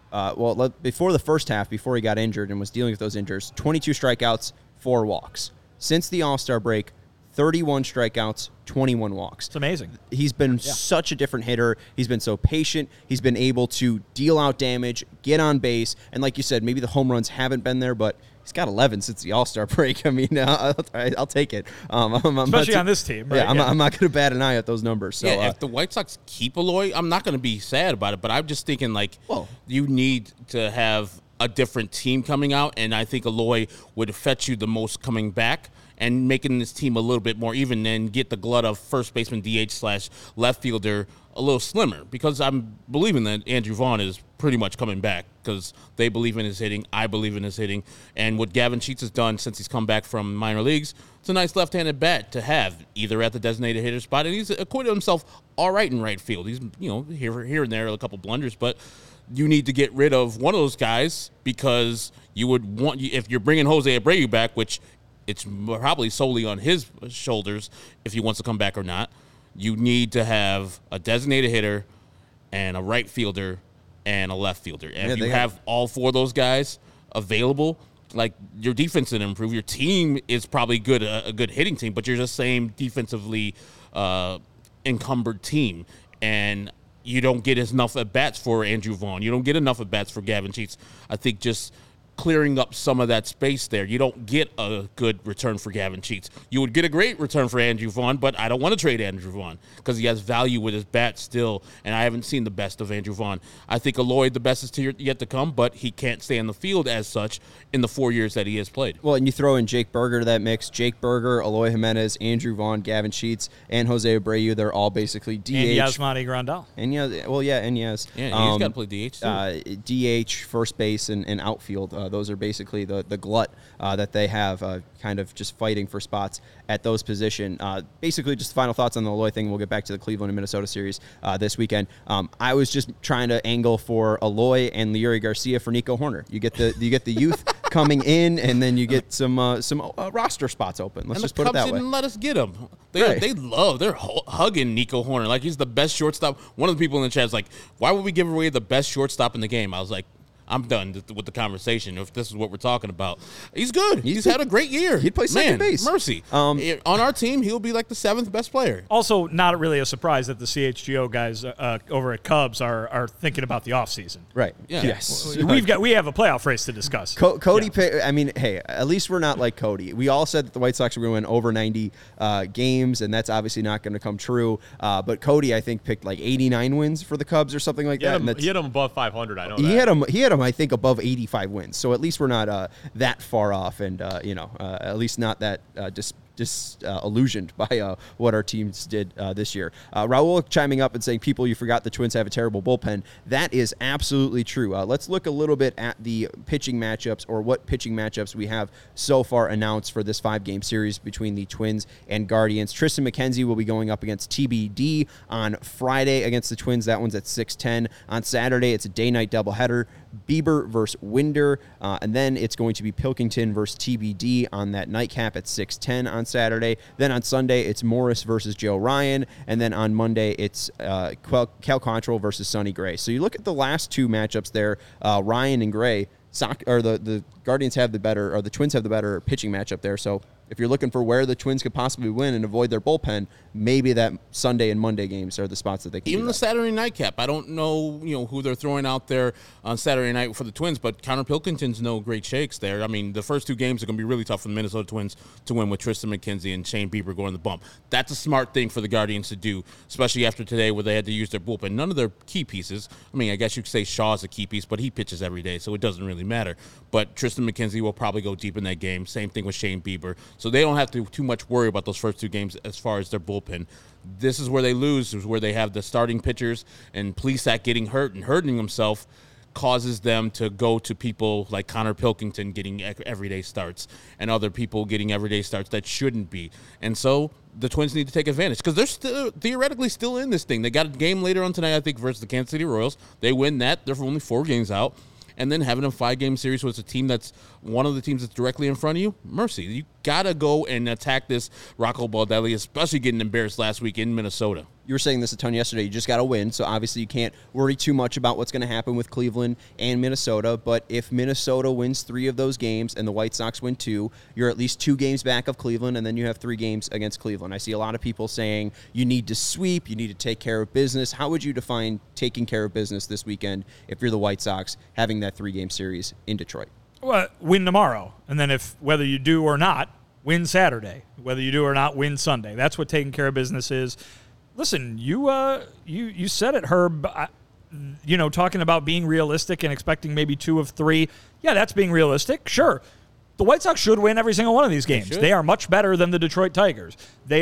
before the first half, before he got injured and was dealing with those injuries, 22 strikeouts, 4 walks. Since the All-Star break, 31 strikeouts, 21 walks. It's amazing. He's been such a different hitter. He's been so patient. He's been able to deal out damage, get on base, and like you said, maybe the home runs haven't been there, but he's got 11 since the All-Star break. I mean, I'll take it. Especially on this team. Right? Yeah, I'm not going to bat an eye at those numbers. So, if the White Sox keep Eloy, I'm not going to be sad about it, but I'm just thinking, you need to have a different team coming out, and I think Eloy would fetch you the most coming back and making this team a little bit more even and get the glut of first baseman DH/left fielder a little slimmer, because I'm believing that Andrew Vaughn is pretty much coming back because they believe in his hitting. I believe in his hitting. And what Gavin Sheets has done since he's come back from minor leagues, it's a nice left-handed bat to have either at the designated hitter spot, and he's acquitted himself all right in right field. He's, here and there a couple blunders, but you need to get rid of one of those guys because you would want, if you're bringing Jose Abreu back, which it's probably solely on his shoulders if he wants to come back or not, you need to have a designated hitter and a right fielder and a left fielder. And if you have all 4 of those guys available, like, your defense will improve. Your team is probably good, a good hitting team, but you're the same defensively encumbered team. And you don't get enough at-bats for Andrew Vaughn. You don't get enough at-bats for Gavin Sheets. I think just clearing up some of that space there. You don't get a good return for Gavin Sheets. You would get a great return for Andrew Vaughn, but I don't want to trade Andrew Vaughn because he has value with his bat still, and I haven't seen the best of Andrew Vaughn. I think Eloy, the best is yet to come, but he can't stay on the field as such in the 4 years that he has played. Well, and you throw in Jake Berger to that mix. Jake Berger, Eloy Jimenez, Andrew Vaughn, Gavin Sheets, and Jose Abreu. They're all basically DH. And Yasmani Grandal. And Yes. Yeah, he's got to play DH too. DH, first base, and outfield. Those are basically the glut that they have, kind of just fighting for spots at those positions. Basically, just final thoughts on the Eloy thing. We'll get back to the Cleveland and Minnesota series this weekend. I was just trying to angle for Eloy and Leury Garcia for Nico Horner. You get the youth coming in, and then you get some roster spots open. Let's just put it that way. The Cubs didn't let us get him. They're hugging Nico Horner like he's the best shortstop. One of the people in the chat is like, why would we give away the best shortstop in the game? I was like, I'm done with the conversation if this is what we're talking about. He's good. He's had a great year. He'd play second base. Mercy. On our team, he'll be like the 7th best player. Also, not really a surprise that the CHGO guys over at Cubs are thinking about the offseason. Right. Yeah. Yes. We have a playoff race to discuss. Cody, I mean, hey, at least we're not like Cody. We all said that the White Sox were going to win over 90 games, and that's obviously not going to come true. But Cody, I think, picked like 89 wins for the Cubs or something like that. He had them above 500. I know he had him, I think, above 85 wins. So at least we're not that far off, and at least not that disillusioned by what our teams did this year. Raul chiming up and saying, people, you forgot the Twins have a terrible bullpen. That is absolutely true. Let's look a little bit at the pitching matchups, or what pitching matchups we have so far announced for this 5-game series between the Twins and Guardians. Tristan McKenzie will be going up against TBD on Friday against the Twins. That one's at 6:10. On Saturday, it's a day-night doubleheader. Bieber versus Winder, and then it's going to be Pilkington versus TBD on that nightcap at 6:10 on Saturday. Then on Sunday, it's Morris versus Joe Ryan, and then on Monday, it's Cal Quantrill versus Sonny Gray. So you look at the last two matchups there, Ryan and Gray. The Guardians have the better, or the Twins have the better pitching matchup there. So if you're looking for where the Twins could possibly win and avoid their bullpen, maybe that Sunday and Monday games are the spots that they can. Even the Saturday nightcap. I don't know, who they're throwing out there on Saturday night for the Twins, but Connor Pilkington's no great shakes there. I mean, the first two games are going to be really tough for the Minnesota Twins to win with Tristan McKenzie and Shane Bieber going the bump. That's a smart thing for the Guardians to do, especially after today where they had to use their bullpen. None of their key pieces. I mean, I guess you could say Shaw's a key piece, but he pitches every day, so it doesn't really matter. But Tristan McKenzie will probably go deep in that game. Same thing with Shane Bieber. So they don't have to too much worry about those first two games as far as their bullpen. This is where they lose, is where they have the starting pitchers, and Plesac getting hurt and hurting himself causes them to go to people like Connor Pilkington getting everyday starts and other people getting everyday starts that shouldn't be. And so the Twins need to take advantage because they're theoretically still in this thing. They got a game later on tonight, I think, versus the Kansas City Royals. They win that. They're only 4 games out. And then having a 5-game series with a team that's one of the teams that's directly in front of you, mercy. You got to go and attack this Rocco Baldelli, especially getting embarrassed last week in Minnesota. You were saying this a ton yesterday. You just got to win. So obviously you can't worry too much about what's going to happen with Cleveland and Minnesota. But if Minnesota wins 3 of those games and the White Sox win 2, you're at least 2 games back of Cleveland, and then you have 3 games against Cleveland. I see a lot of people saying you need to sweep, you need to take care of business. How would you define taking care of business this weekend if you're the White Sox having that 3-game series in Detroit? Well, win tomorrow, and then whether you do or not, win Saturday. Whether you do or not, win Sunday. That's what taking care of business is. Listen, you said it, Herb. Talking about being realistic and expecting maybe 2 of 3. Yeah, that's being realistic. Sure. The White Sox should win every single one of these games. They are much better than the Detroit Tigers. They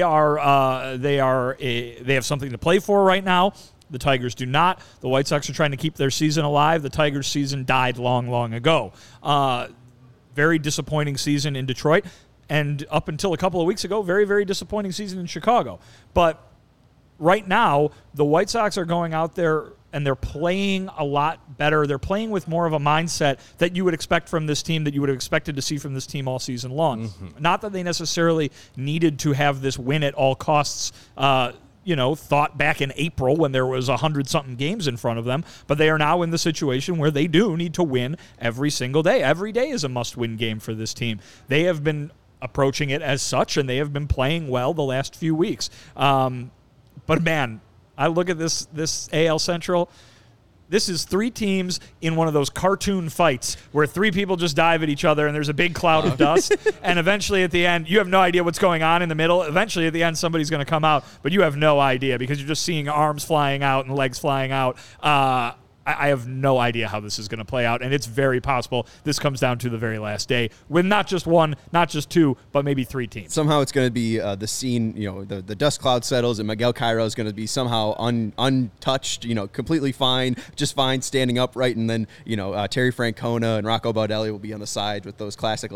have something to play for right now. The Tigers do not. The White Sox are trying to keep their season alive. The Tigers' season died long, long ago. Very disappointing season in Detroit. And up until a couple of weeks ago, very, very disappointing season in Chicago. But right now, the White Sox are going out there and they're playing a lot better. They're playing with more of a mindset that you would expect from this team, that you would have expected to see from this team all season long. Mm-hmm. Not that they necessarily needed to have this win at all costs, thought back in April when there was 100-something games in front of them, but they are now in the situation where they do need to win every single day. Every day is a must-win game for this team. They have been approaching it as such, and they have been playing well the last few weeks. But man, I look at this AL Central. This is three teams in one of those cartoon fights where three people just dive at each other and there's a big cloud of dust. And eventually at the end, you have no idea what's going on in the middle. Eventually at the end, somebody's going to come out, but you have no idea because you're just seeing arms flying out and legs flying out. I have no idea how this is going to play out, and it's very possible this comes down to the very last day with not just one, not just two, but maybe three teams. Somehow it's going to be the scene, the dust cloud settles, and Miguel Cairo is going to be somehow untouched, completely fine, just fine, standing upright, and then, Terry Francona and Rocco Baldelli will be on the side with those classic,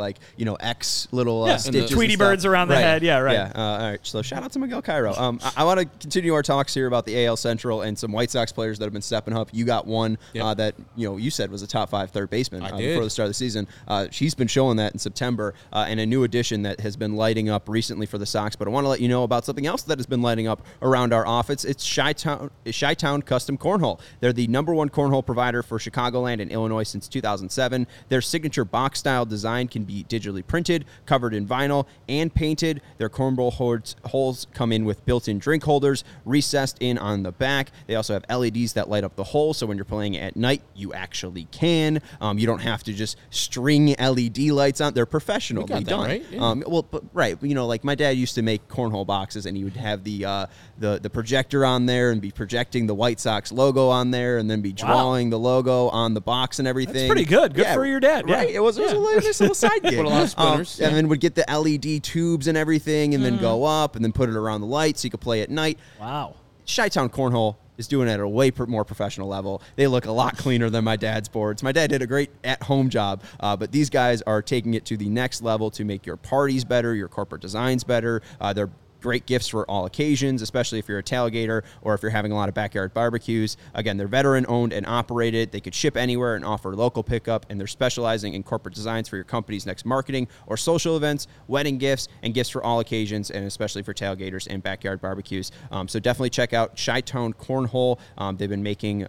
X little stitches. Tweety birds around the head, yeah, right. Yeah, all right, so shout out to Miguel Cairo. I want to continue our talks here about the AL Central and some White Sox players that have been stepping up. You got one that you said was a top 5 third baseman before the start of the season. She's been showing that in September, and a new addition that has been lighting up recently for the Sox. But I want to let you know about something else that has been lighting up around our office. It's Chi-Town Custom Cornhole. They're the #1 cornhole provider for Chicagoland and Illinois since 2007. Their signature box-style design can be digitally printed, covered in vinyl, and painted. Their cornhole holes come in with built-in drink holders, recessed in on the back. They also have LEDs that light up the hole, so when you're playing at night, you actually can. You don't have to just string LED lights on. They're professionally done. Right? Yeah. Right. Like my dad used to make cornhole boxes, and he would have the projector on there and be projecting the White Sox logo on there, and then be drawing the logo on the box and everything. That's pretty good. Good for your dad. Right. Yeah. It was a nice little side gig. Put a lot of spinners. And then would get the LED tubes and everything, and then go up, and then put it around the light so you could play at night. Wow. Chi-Town Cornhole is doing it at a way more professional level. They look a lot cleaner than my dad's boards. My dad did a great at-home job, but these guys are taking it to the next level to make your parties better, your corporate designs better. They're great gifts for all occasions, especially if you're a tailgater or if you're having a lot of backyard barbecues. Again, they're veteran-owned and operated. They could ship anywhere and offer local pickup, and they're specializing in corporate designs for your company's next marketing or social events, wedding gifts, and gifts for all occasions, and especially for tailgaters and backyard barbecues. So definitely check out Chi-Town Cornhole. They've been making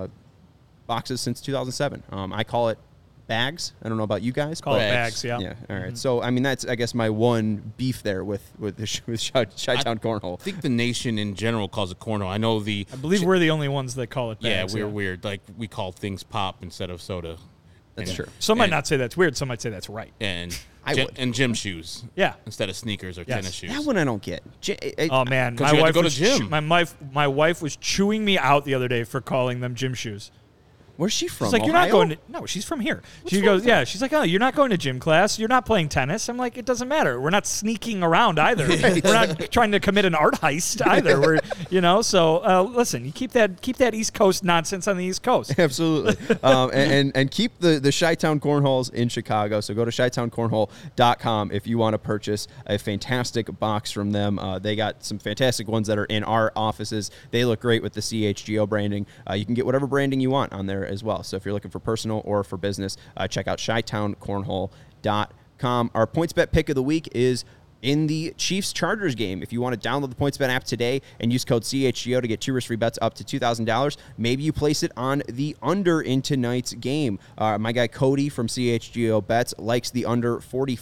boxes since 2007. I call it bags. I don't know about you guys. Call it bags, yeah. Yeah, all right. So, that's, I guess, my one beef there with Chi-Town Cornhole. I think the nation in general calls it cornhole. I believe we're the only ones that call it bags. Yeah, we're weird. Like, we call things pop instead of soda. That's true. Some might not say that's weird. Some might say that's right. And would. And gym shoes. Yeah. Instead of sneakers or tennis shoes. That one I don't get. Oh, man. My wife go to gym. My wife was chewing me out the other day for calling them gym shoes. Where's she from? She's like, Ohio? you're not going to... No, she's from here. She goes, yeah. She's like, oh, you're not going to gym class. You're not playing tennis. I'm like, it doesn't matter. We're not sneaking around either. We're not trying to commit an art heist either. We're, so listen, you keep that East Coast nonsense on the East Coast. Absolutely. And keep the Chi-Town Cornholes in Chicago. So go to ChiTownCornhole.com if you want to purchase a fantastic box from them. They got some fantastic ones that are in our offices. They look great with the CHGO branding. You can get whatever branding you want on there as well. So if you're looking for personal or for business, check out ChiTownCornhole.com. Our PointsBet pick of the week is in the Chiefs-Chargers game. If you want to download the PointsBet app today and use code CHGO to get 2 risk-free bets up to $2,000, maybe you place it on the under in tonight's game. My guy Cody from CHGO Bets likes the under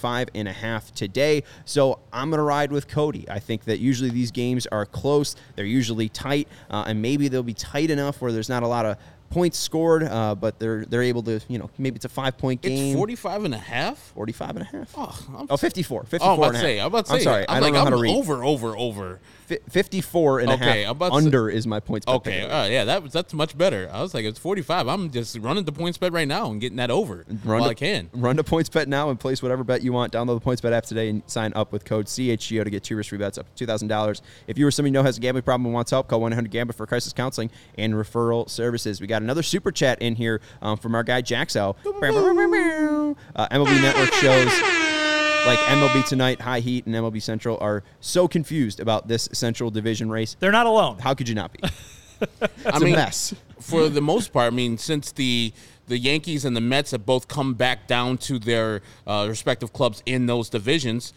45.5 today, so I'm going to ride with Cody. I think that usually these games are close. They're usually tight, and maybe they'll be tight enough where there's not a lot of points scored, but they're able to, maybe it's a 5-point game. It's 45.5? 45.5. 54. 54 I'm about to say. I'm sorry. I don't know how to read. Over. 54 and a half under is my points bet. Okay, yeah, that's much better. I was like, it's 45. I'm just running the points bet right now and getting that over while I can. Run to points bet now and place whatever bet you want. Download the points bet app today and sign up with code CHGO to get 2 risk-free bets up to $2,000. If you or somebody you know has a gambling problem and wants help, call 1-800-GAMBLER for crisis counseling and referral services. We got another super chat in here from our guy Jaxo. MLB Network shows like MLB Tonight, High Heat, and MLB Central are so confused about this Central Division race. They're not alone. How could you not be? It's a mess. For the most part, since the Yankees and the Mets have both come back down to their respective clubs in those divisions,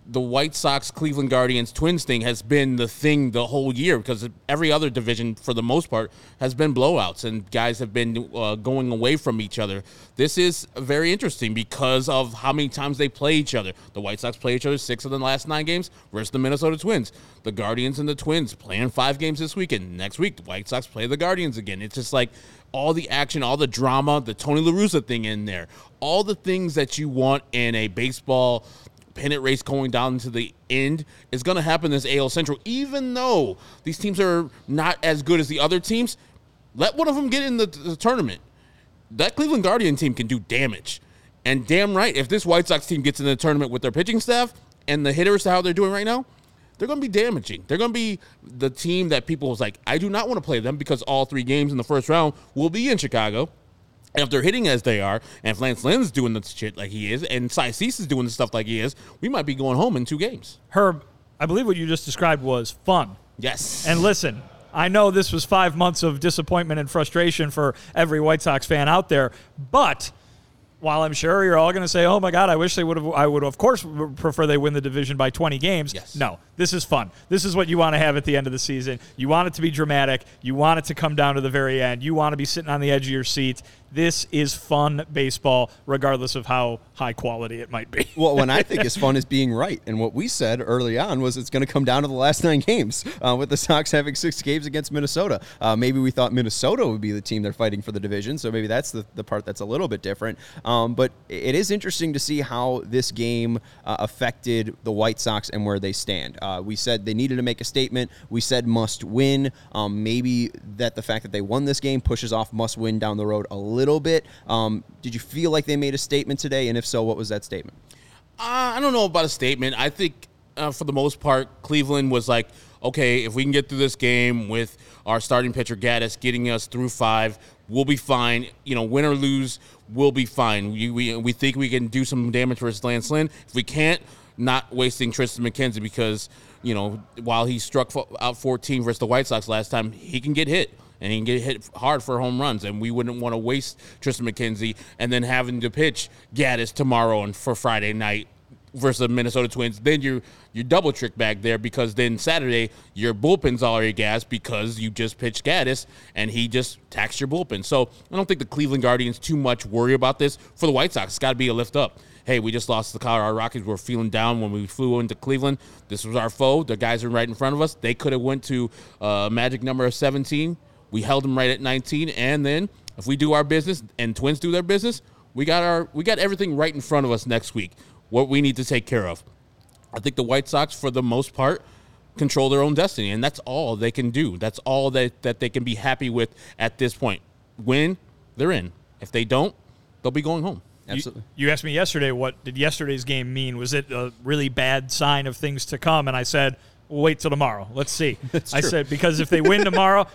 the White Sox, Cleveland Guardians, Twins thing has been the thing the whole year, because every other division, for the most part, has been blowouts, and guys have been going away from each other. This is very interesting because of how many times they play each other. The White Sox play each other 6 of the last 9 games versus the Minnesota Twins. The Guardians and the Twins playing 5 games this weekend. Next week, the White Sox play the Guardians again. It's just like all the action, all the drama, the Tony La Russa thing in there, all the things that you want in a baseball pennant race going down to the end is going to happen in this AL Central. Even though these teams are not as good as the other teams, let one of them get in the tournament. That Cleveland Guardian team can do damage. And damn right, if this White Sox team gets in the tournament with their pitching staff and the hitters, how they're doing right now, they're going to be damaging. They're going to be the team that people was like, I do not want to play them, because all 3 games in the first round will be in Chicago. And if they're hitting as they are, and if Lance Lynn's doing the shit like he is, and Cy Cease is doing the stuff like he is, we might be going home in 2 games. Herb, I believe what you just described was fun. Yes. And listen, I know this was 5 months of disappointment and frustration for every White Sox fan out there, but while I'm sure you're all going to say, oh my God, I wish they would have, I would of course prefer they win the division by 20 games. Yes. No, this is fun. This is what you want to have at the end of the season. You want it to be dramatic. You want it to come down to the very end. You want to be sitting on the edge of your seat. This is fun baseball, regardless of how high quality it might be. Well, what I think is fun is being right. And what we said early on was it's going to come down to the last 9 games, with the Sox having 6 games against Minnesota. Maybe we thought Minnesota would be the team they're fighting for the division, so maybe that's the part that's a little bit different. But it is interesting to see how this game affected the White Sox and where they stand. We said they needed to make a statement. We said must win. Maybe that the fact that they won this game pushes off must win down the road a little bit. Did you feel like they made a statement today? And if so, what was that statement? I don't know about a statement. I think for the most part, Cleveland was like, okay, if we can get through this game with our starting pitcher Gaddis getting us through 5, we'll be fine. You know, win or lose, we'll be fine. We think we can do some damage versus Lance Lynn. If we can't, not wasting Tristan McKenzie, because, you know, while he struck out 14 versus the White Sox last time, he can get hit. And he can get hit hard for home runs, and we wouldn't want to waste Tristan McKenzie and then having to pitch Gaddis tomorrow and for Friday night versus the Minnesota Twins. Then you're double trick back there, because then Saturday your bullpen's already gassed because you just pitched Gaddis and he just taxed your bullpen. So I don't think the Cleveland Guardians too much worry about this. For the White Sox, it's got to be a lift up. Hey, we just lost the Colorado Rockies. We're feeling down when we flew into Cleveland. This was our foe. The guys are right in front of us. They could have went to magic number of 17. We held them right at 19, and then if we do our business and Twins do their business, we got everything right in front of us next week, what we need to take care of. I think the White Sox, for the most part, control their own destiny, and that's all they can do. That's all that they can be happy with at this point. Win, they're in. If they don't, they'll be going home. Absolutely. You asked me yesterday, what did yesterday's game mean? Was it a really bad sign of things to come? And I said, we'll wait till tomorrow. Let's see. I said, because if they win tomorrow,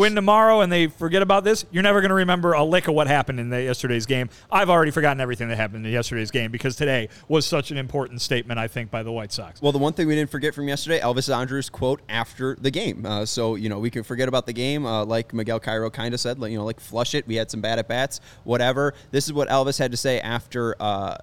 and they forget about this, you're never going to remember a lick of what happened in yesterday's game. I've already forgotten everything that happened in yesterday's game, because today was such an important statement, I think, by the White Sox. Well, the one thing we didn't forget from yesterday, Elvis Andrus' quote after the game. So, we can forget about the game, like Miguel Cairo kind of said, like flush it. We had some bad at-bats, whatever. This is what Elvis had to say after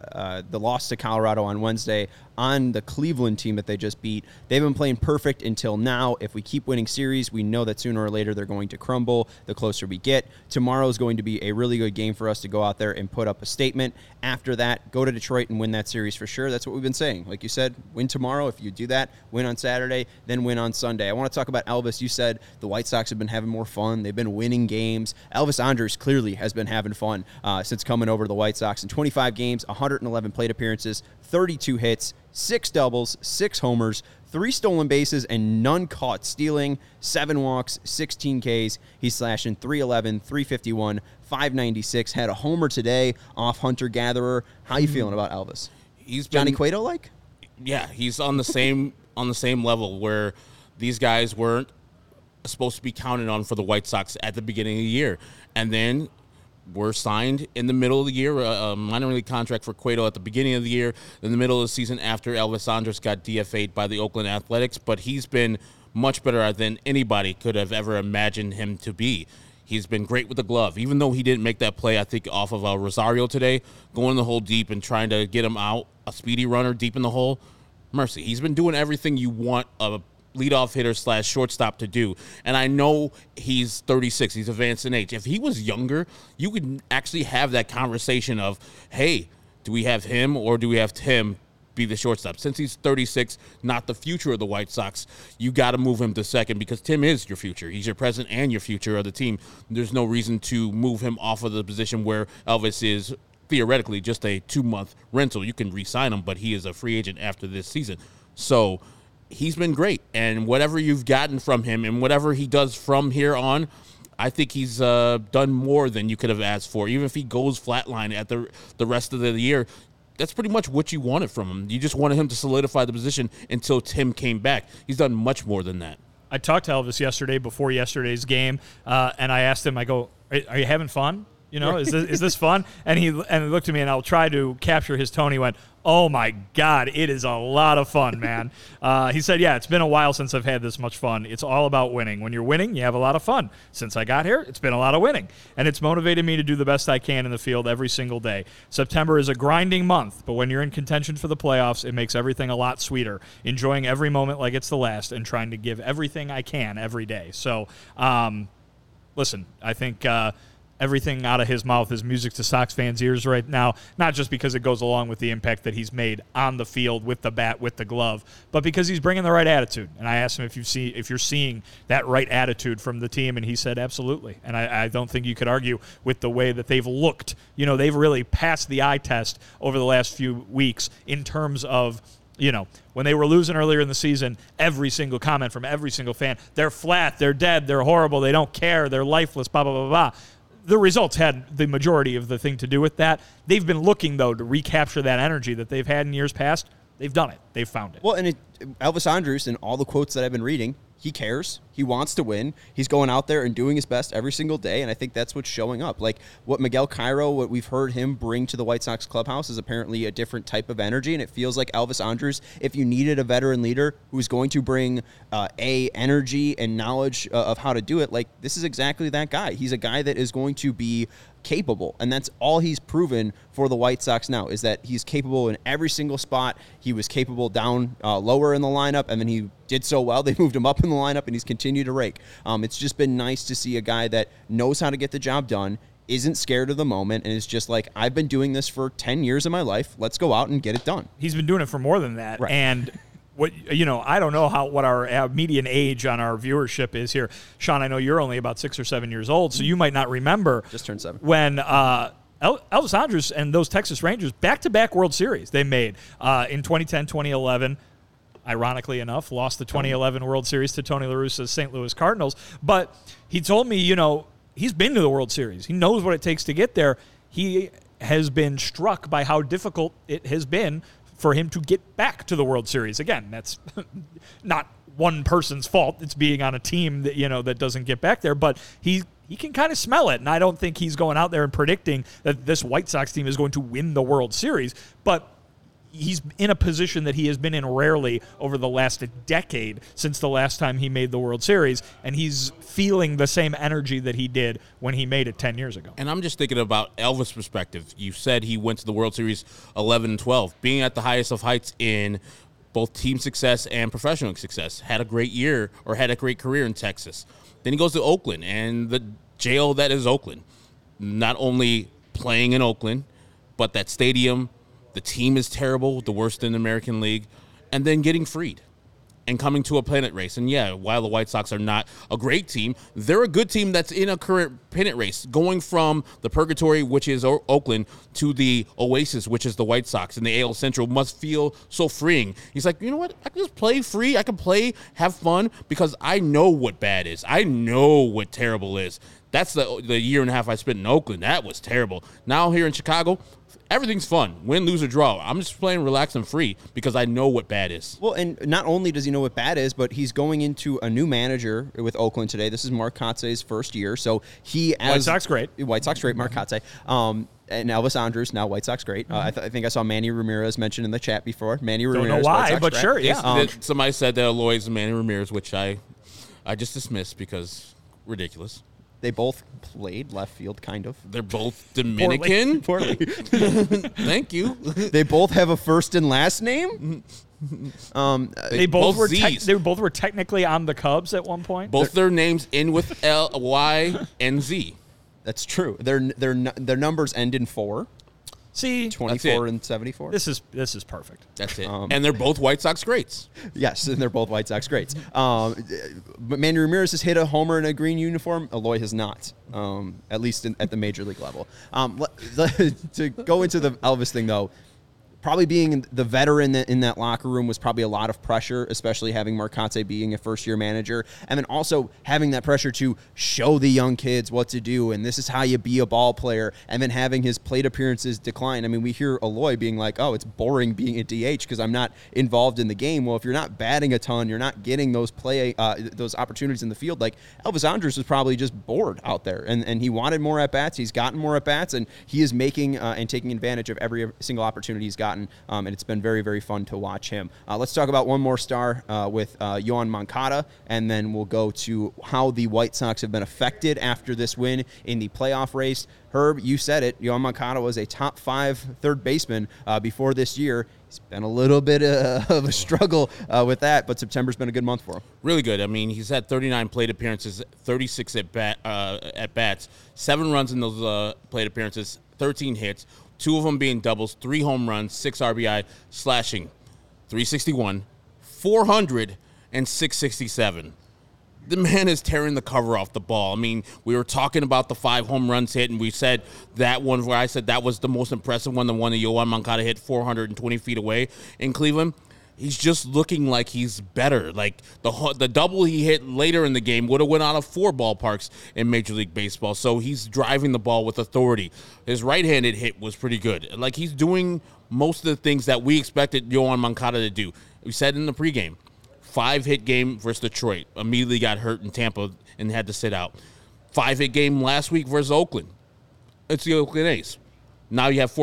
the loss to Colorado on Wednesday on the Cleveland team that they just beat. They've been playing perfect until now. If we keep winning series, we know that sooner or later they're going to crumble the closer we get. Tomorrow is going to be a really good game for us to go out there and put up a statement. After that, go to Detroit and win that series for sure. That's what we've been saying. Like you said, win tomorrow. If you do that, win on Saturday, then win on Sunday. I want to talk about Elvis. You said the White Sox have been having more fun. They've been winning games. Elvis Andrus clearly has been having fun since coming over to the White Sox. In 25 games, 111 plate appearances, 32 hits, 6 doubles, 6 homers, 3 stolen bases, and none caught stealing, 7 walks, 16 Ks. He's slashing 311, 351, 596. Had a homer today off Hunter Gatherer. How you feeling about Elvis? He's Johnny Cueto-like? Yeah, he's on the same level where these guys weren't supposed to be counted on for the White Sox at the beginning of the year. And then were signed in the middle of the year, a minor league contract for Cueto at the beginning of the year, in the middle of the season after Elvis Andrus got DFA'd by the Oakland Athletics. But he's been much better than anybody could have ever imagined him to be. He's been great with the glove, even though he didn't make that play, I think, off of Rosario today, going the hole deep and trying to get him out, a speedy runner deep in the hole. mercy. He's been doing everything you want a leadoff hitter / shortstop to do. And I know he's 36. He's advanced in age. If he was younger, you could actually have that conversation of, hey, do we have him or do we have Tim be the shortstop? Since he's 36, not the future of the White Sox, you got to move him to second because Tim is your future. He's your present and your future of the team. There's no reason to move him off of the position where Elvis is theoretically just a 2-month rental. You can re-sign him, but he is a free agent after this season. So he's been great, and whatever you've gotten from him and whatever he does from here on, I think he's done more than you could have asked for. Even if he goes flatline at the rest of the year, that's pretty much what you wanted from him. You just wanted him to solidify the position until Tim came back. He's done much more than that. I talked to Elvis yesterday before yesterday's game, and I asked him, I go, are you having fun? You know, is this fun? And he looked at me, and I'll try to capture his tone. He went, oh, my God, it is a lot of fun, man. He said, yeah, it's been a while since I've had this much fun. It's all about winning. When you're winning, you have a lot of fun. Since I got here, it's been a lot of winning. And it's motivated me to do the best I can in the field every single day. September is a grinding month, but when you're in contention for the playoffs, it makes everything a lot sweeter. Enjoying every moment like it's the last and trying to give everything I can every day. So, listen, I think everything out of his mouth is music to Sox fans' ears right now, not just because it goes along with the impact that he's made on the field with the bat, with the glove, but because he's bringing the right attitude. And I asked him if you're seeing that right attitude from the team, and he said absolutely. And I don't think you could argue with the way that they've looked. You know, they've really passed the eye test over the last few weeks in terms of, you know, when they were losing earlier in the season, every single comment from every single fan, they're flat, they're dead, they're horrible, they don't care, they're lifeless, blah, blah, blah, blah. The results had the majority of the thing to do with that. They've been looking, though, to recapture that energy that they've had in years past. They've done it. They've found it. Well, and Elvis Andrus, in all the quotes that I've been reading, he cares. He wants to win. He's going out there and doing his best every single day, and I think that's what's showing up. Like what Miguel Cairo, what we've heard him bring to the White Sox clubhouse is apparently a different type of energy, and it feels like Elvis Andrus, if you needed a veteran leader who's going to bring energy and knowledge of how to do it, like this is exactly that guy. He's a guy that is going to be capable, and that's all he's proven for the White Sox now, is that he's capable in every single spot. He was capable down lower in the lineup, and then he did so well, they moved him up in the lineup, and he's continued to rake. It's just been nice to see a guy that knows how to get the job done, isn't scared of the moment, and is just like, I've been doing this for 10 years of my life. Let's go out and get it done. He's been doing it for more than that. Right. And what, you know, I don't know what our median age on our viewership is here. Sean, I know you're only about 6 or 7 years old, so you might not remember. Just turned 7. When Elvis Andrus and those Texas Rangers, back-to-back World Series they made in 2010, 2011. Ironically enough, lost the 2011 World Series to Tony La Russa's St. Louis Cardinals. But he told me, you know, he's been to the World Series. He knows what it takes to get there. He has been struck by how difficult it has been for him to get back to the World Series. Again, that's not one person's fault. It's being on a team that, you know, that doesn't get back there. But he can kind of smell it, and I don't think he's going out there and predicting that this White Sox team is going to win the World Series. But he's in a position that he has been in rarely over the last decade since the last time he made the World Series, and he's feeling the same energy that he did when he made it 10 years ago. And I'm just thinking about Elvis' perspective. You said he went to the World Series 11 and 12, being at the highest of heights in both team success and professional success. Had a great year, or had a great career in Texas. Then he goes to Oakland, and the jail that is Oakland. Not only playing in Oakland, but that stadium, the team is terrible, the worst in the American League, and then getting freed and coming to a pennant race. And yeah, while the White Sox are not a great team, they're a good team that's in a current pennant race, going from the purgatory, which is Oakland, to the oasis, which is the White Sox, and the AL Central must feel so freeing. He's like, you know what? I can just play free. I can play, have fun, because I know what bad is. I know what terrible is. That's the year and a half I spent in Oakland. That was terrible. Now here in Chicago, everything's fun. Win, lose, or draw. I'm just playing relaxed and free because I know what bad is. Well, and not only does he know what bad is, but he's going into a new manager with Oakland today. This is Mark Kotze's first year. So he, as White Sox great. Mark Kotze. And Elvis Andrus, now White Sox great. I think I saw Manny Ramirez mentioned in the chat before. Manny Ramirez. Don't know why, White Sox but great. sure, yeah. Somebody said that Eloy's Manny Ramirez, which I just dismissed because ridiculous. They both played left field, kind of. They're both Dominican. Poorly. Thank you. They both have a first and last name? They both were Z's. they both were technically on the Cubs at one point. Both their names end with L, Y, and Z. That's true. Their numbers end in 4. See, 24 and 74. this is perfect. That's it. And they're both White Sox greats. Yes, and they're both White Sox greats. But Manny Ramirez has hit a homer in a green uniform. Eloy has not, at least at the major league level. To go into the Elvis thing, though, probably being the veteran in that locker room was probably a lot of pressure, especially having Marcotte being a first-year manager, and then also having that pressure to show the young kids what to do, and this is how you be a ball player, and then having his plate appearances decline. I mean, we hear Eloy being like, oh, it's boring being a DH because I'm not involved in the game. Well, if you're not batting a ton, you're not getting those those opportunities in the field. Like, Elvis Andrus was probably just bored out there, and he wanted more at-bats. He's gotten more at-bats, and he is making and taking advantage of every single opportunity he's gotten. And it's been very, very fun to watch him. Let's talk about one more star with Yoan Moncada, and then we'll go to how the White Sox have been affected after this win in the playoff race. Herb, you said it. Yoan Moncada was a top 5 third baseman before this year. He's been a little bit of a struggle with that, but September's been a good month for him. Really good. I mean, he's had 39 plate appearances, 36 at bats, 7 runs in those plate appearances, 13 hits. 2 of them being doubles, 3 home runs, 6 RBI, slashing 361, 400, and 667. The man is tearing the cover off the ball. I mean, we were talking about the 5 home runs hit, and we said that one where I said that was the most impressive one, the one that Yoan Moncada hit 420 feet away in Cleveland. He's just looking like he's better. Like the double he hit later in the game would have went out of 4 ballparks in Major League Baseball. So he's driving the ball with authority. His right-handed hit was pretty good. Like, he's doing most of the things that we expected Yoan Moncada to do. We said in the pregame, 5-hit game versus Detroit. Immediately got hurt in Tampa and had to sit out. 5-hit game last week versus Oakland. It's the Oakland A's. Now you have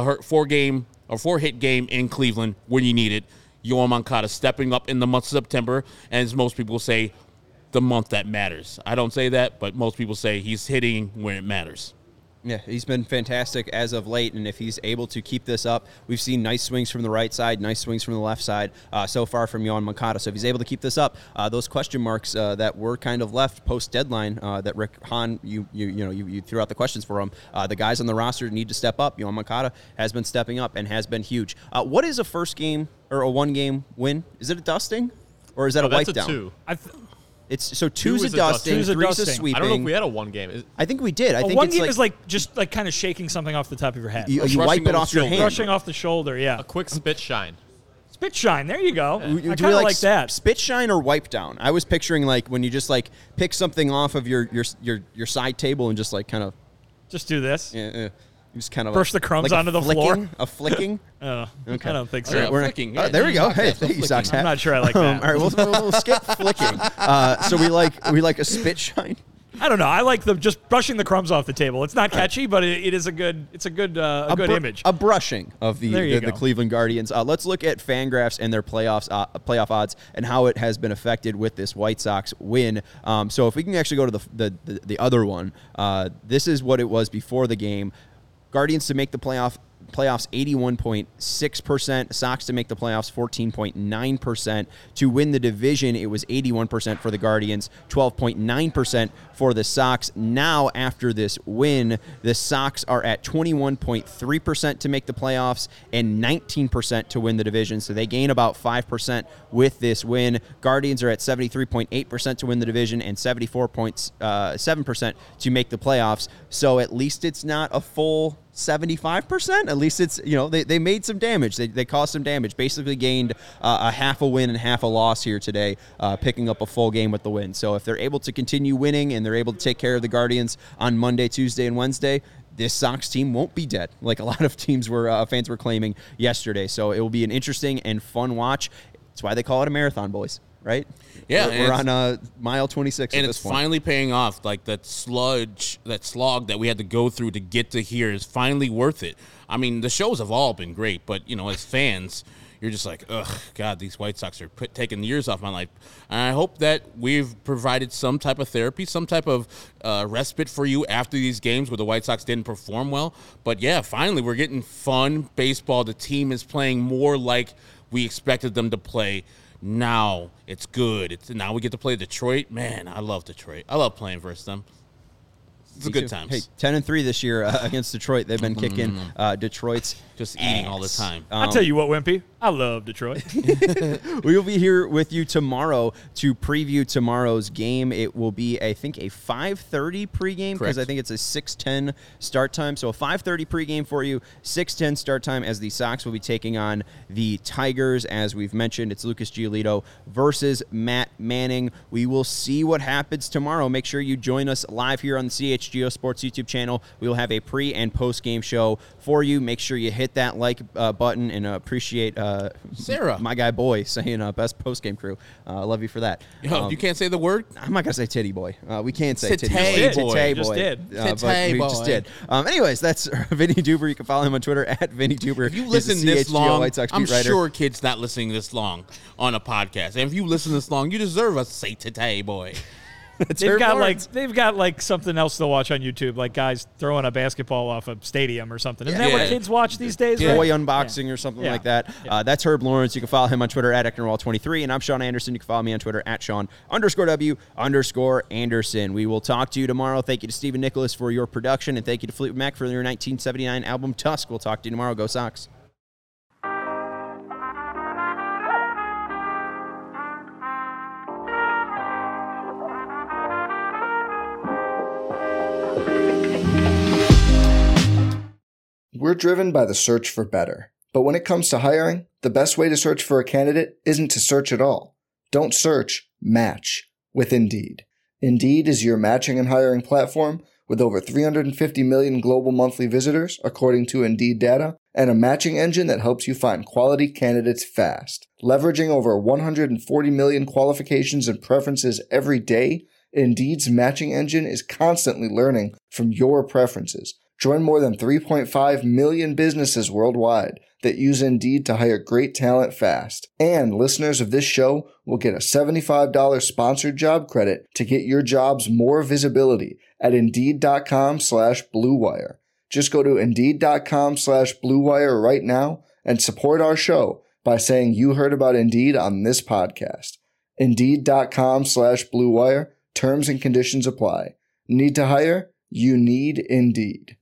4-hit game in Cleveland when you need it. Yoan Moncada stepping up in the month of September, and as most people say, the month that matters. I don't say that, but most people say he's hitting when it matters. Yeah, he's been fantastic as of late, and if he's able to keep this up, we've seen nice swings from the right side, nice swings from the left side so far from Yoan Moncada. So if he's able to keep this up, those question marks that were kind of left post-deadline that Rick Hahn, you threw out the questions for him, the guys on the roster need to step up. Yoan Moncada has been stepping up and has been huge. What is a first game or a one-game win? Is it a dusting, or is that a wipe down? That's a 2. It's so two's a dusting, Two's a three's a dusting. sweeping. I don't know if we had a 1 game. I think we did. I think one it's game is like just like kind of shaking something off the top of your head. you Brushing wipe it on off the your shoulder. hand. Brushing off the shoulder, yeah. A quick spit shine. Spit shine, there you go. I Do we kind of like that. Spit shine or wipe down? I was picturing like when you just like pick something off of your side table and just like kind of Just do this. you just kind of Brush the crumbs like onto the flicking, floor? a flicking. Okay. I don't think so. Yeah, We're not- flicking. oh, there we go. Hey, That's thank you, flicking. Sox I'm hat. not sure I like that. All right, we'll skip flicking. So we like a spit shine. I don't know. I like just brushing the crumbs off the table. It's not catchy, but it is a good image. A brushing of There you the go. Cleveland Guardians. Let's look at Fangraphs and their playoff odds and how it has been affected with this White Sox win. So if we can actually go to the other one, this is what it was before the game. Guardians to make the playoffs 81.6%. Sox to make the playoffs 14.9%. To win the division, it was 81% for the Guardians, 12.9% for the Sox. Now, after this win, the Sox are at 21.3% to make the playoffs and 19% to win the division. So they gain about 5% with this win. Guardians are at 73.8% to win the division and 74.7% to make the playoffs. So at least it's not a full 75%. At least it's, they made some damage. They caused some damage. Basically gained a half a win and half a loss here today, picking up a full game with the win. So if they're able to continue winning and they're able to take care of the Guardians on Monday, Tuesday, and Wednesday, this Sox team won't be dead like a lot of fans were claiming yesterday. So it will be an interesting and fun watch. That's why they call it a marathon, boys. Right? Yeah, we're on mile 26 and at this it's point. finally paying off. Like that slog that we had to go through to get to here is finally worth it. I mean, the shows have all been great, but as fans, you're just like, ugh, God, these White Sox are taking years off my life. And I hope that we've provided some type of therapy, some type of respite for you after these games where the White Sox didn't perform well. But yeah, finally we're getting fun baseball. The team is playing more like we expected them to play. Now it's good. Now we get to play Detroit. Man, I love Detroit. I love playing versus them. It's a good time. Hey, 10-3 this year against Detroit. They've been kicking Detroit's Just eating all the ass. time. I'll tell you what, Wimpy, I love Detroit. We will be here with you tomorrow to preview tomorrow's game. It will be, I think, a 5:30 pregame because Correct. I think it's a 6:10 start time. So a 5:30 pregame for you, 6:10 start time as the Sox will be taking on the Tigers. As we've mentioned, it's Lucas Giolito versus Matt Manning. We will see what happens tomorrow. Make sure you join us live here on the CHGO Sports YouTube channel. We will have a pre- and post-game show for you. Make sure you hit that like button and appreciate Sarah. my guy boy saying best post-game crew. Love you for that. Yo, you can't say the word? I'm not going to say titty boy. We can't say titty Titty boy. boy. Titty Just boy. did. But Titty we boy. just did. Anyways, that's Vinny Duber. You can follow him on Twitter at Vinny Duber. If you He's the listen this CHGO long, White Sox I'm beat writer. sure kids not listening this long on a podcast. And if you listen this long, you deserve us to say today, boy. They've got like something else to watch on YouTube, like guys throwing a basketball off a stadium or something. Isn't that Yeah. what kids watch these days? Yeah. right? Boy unboxing or something Yeah. like that. That's Herb Lawrence. You can follow him on Twitter at Ecknerwall23, and I'm Sean Anderson. You can follow me on Twitter at Sean_W_Anderson. We will talk to you tomorrow. Thank you to Stephen Nicholas for your production, and thank you to Fleetwood Mac for their 1979 album Tusk. We'll talk to you tomorrow. Go Sox. We're driven by the search for better. But when it comes to hiring, the best way to search for a candidate isn't to search at all. Don't search, match with Indeed. Indeed is your matching and hiring platform with over 350 million global monthly visitors, according to Indeed data, and a matching engine that helps you find quality candidates fast. Leveraging over 140 million qualifications and preferences every day, Indeed's matching engine is constantly learning from your preferences. Join more than 3.5 million businesses worldwide that use Indeed to hire great talent fast. And listeners of this show will get a $75 sponsored job credit to get your jobs more visibility at Indeed.com/Blue Wire. Just go to Indeed.com/Blue Wire right now and support our show by saying you heard about Indeed on this podcast. Indeed.com/Blue Wire. Terms and conditions apply. Need to hire? You need Indeed.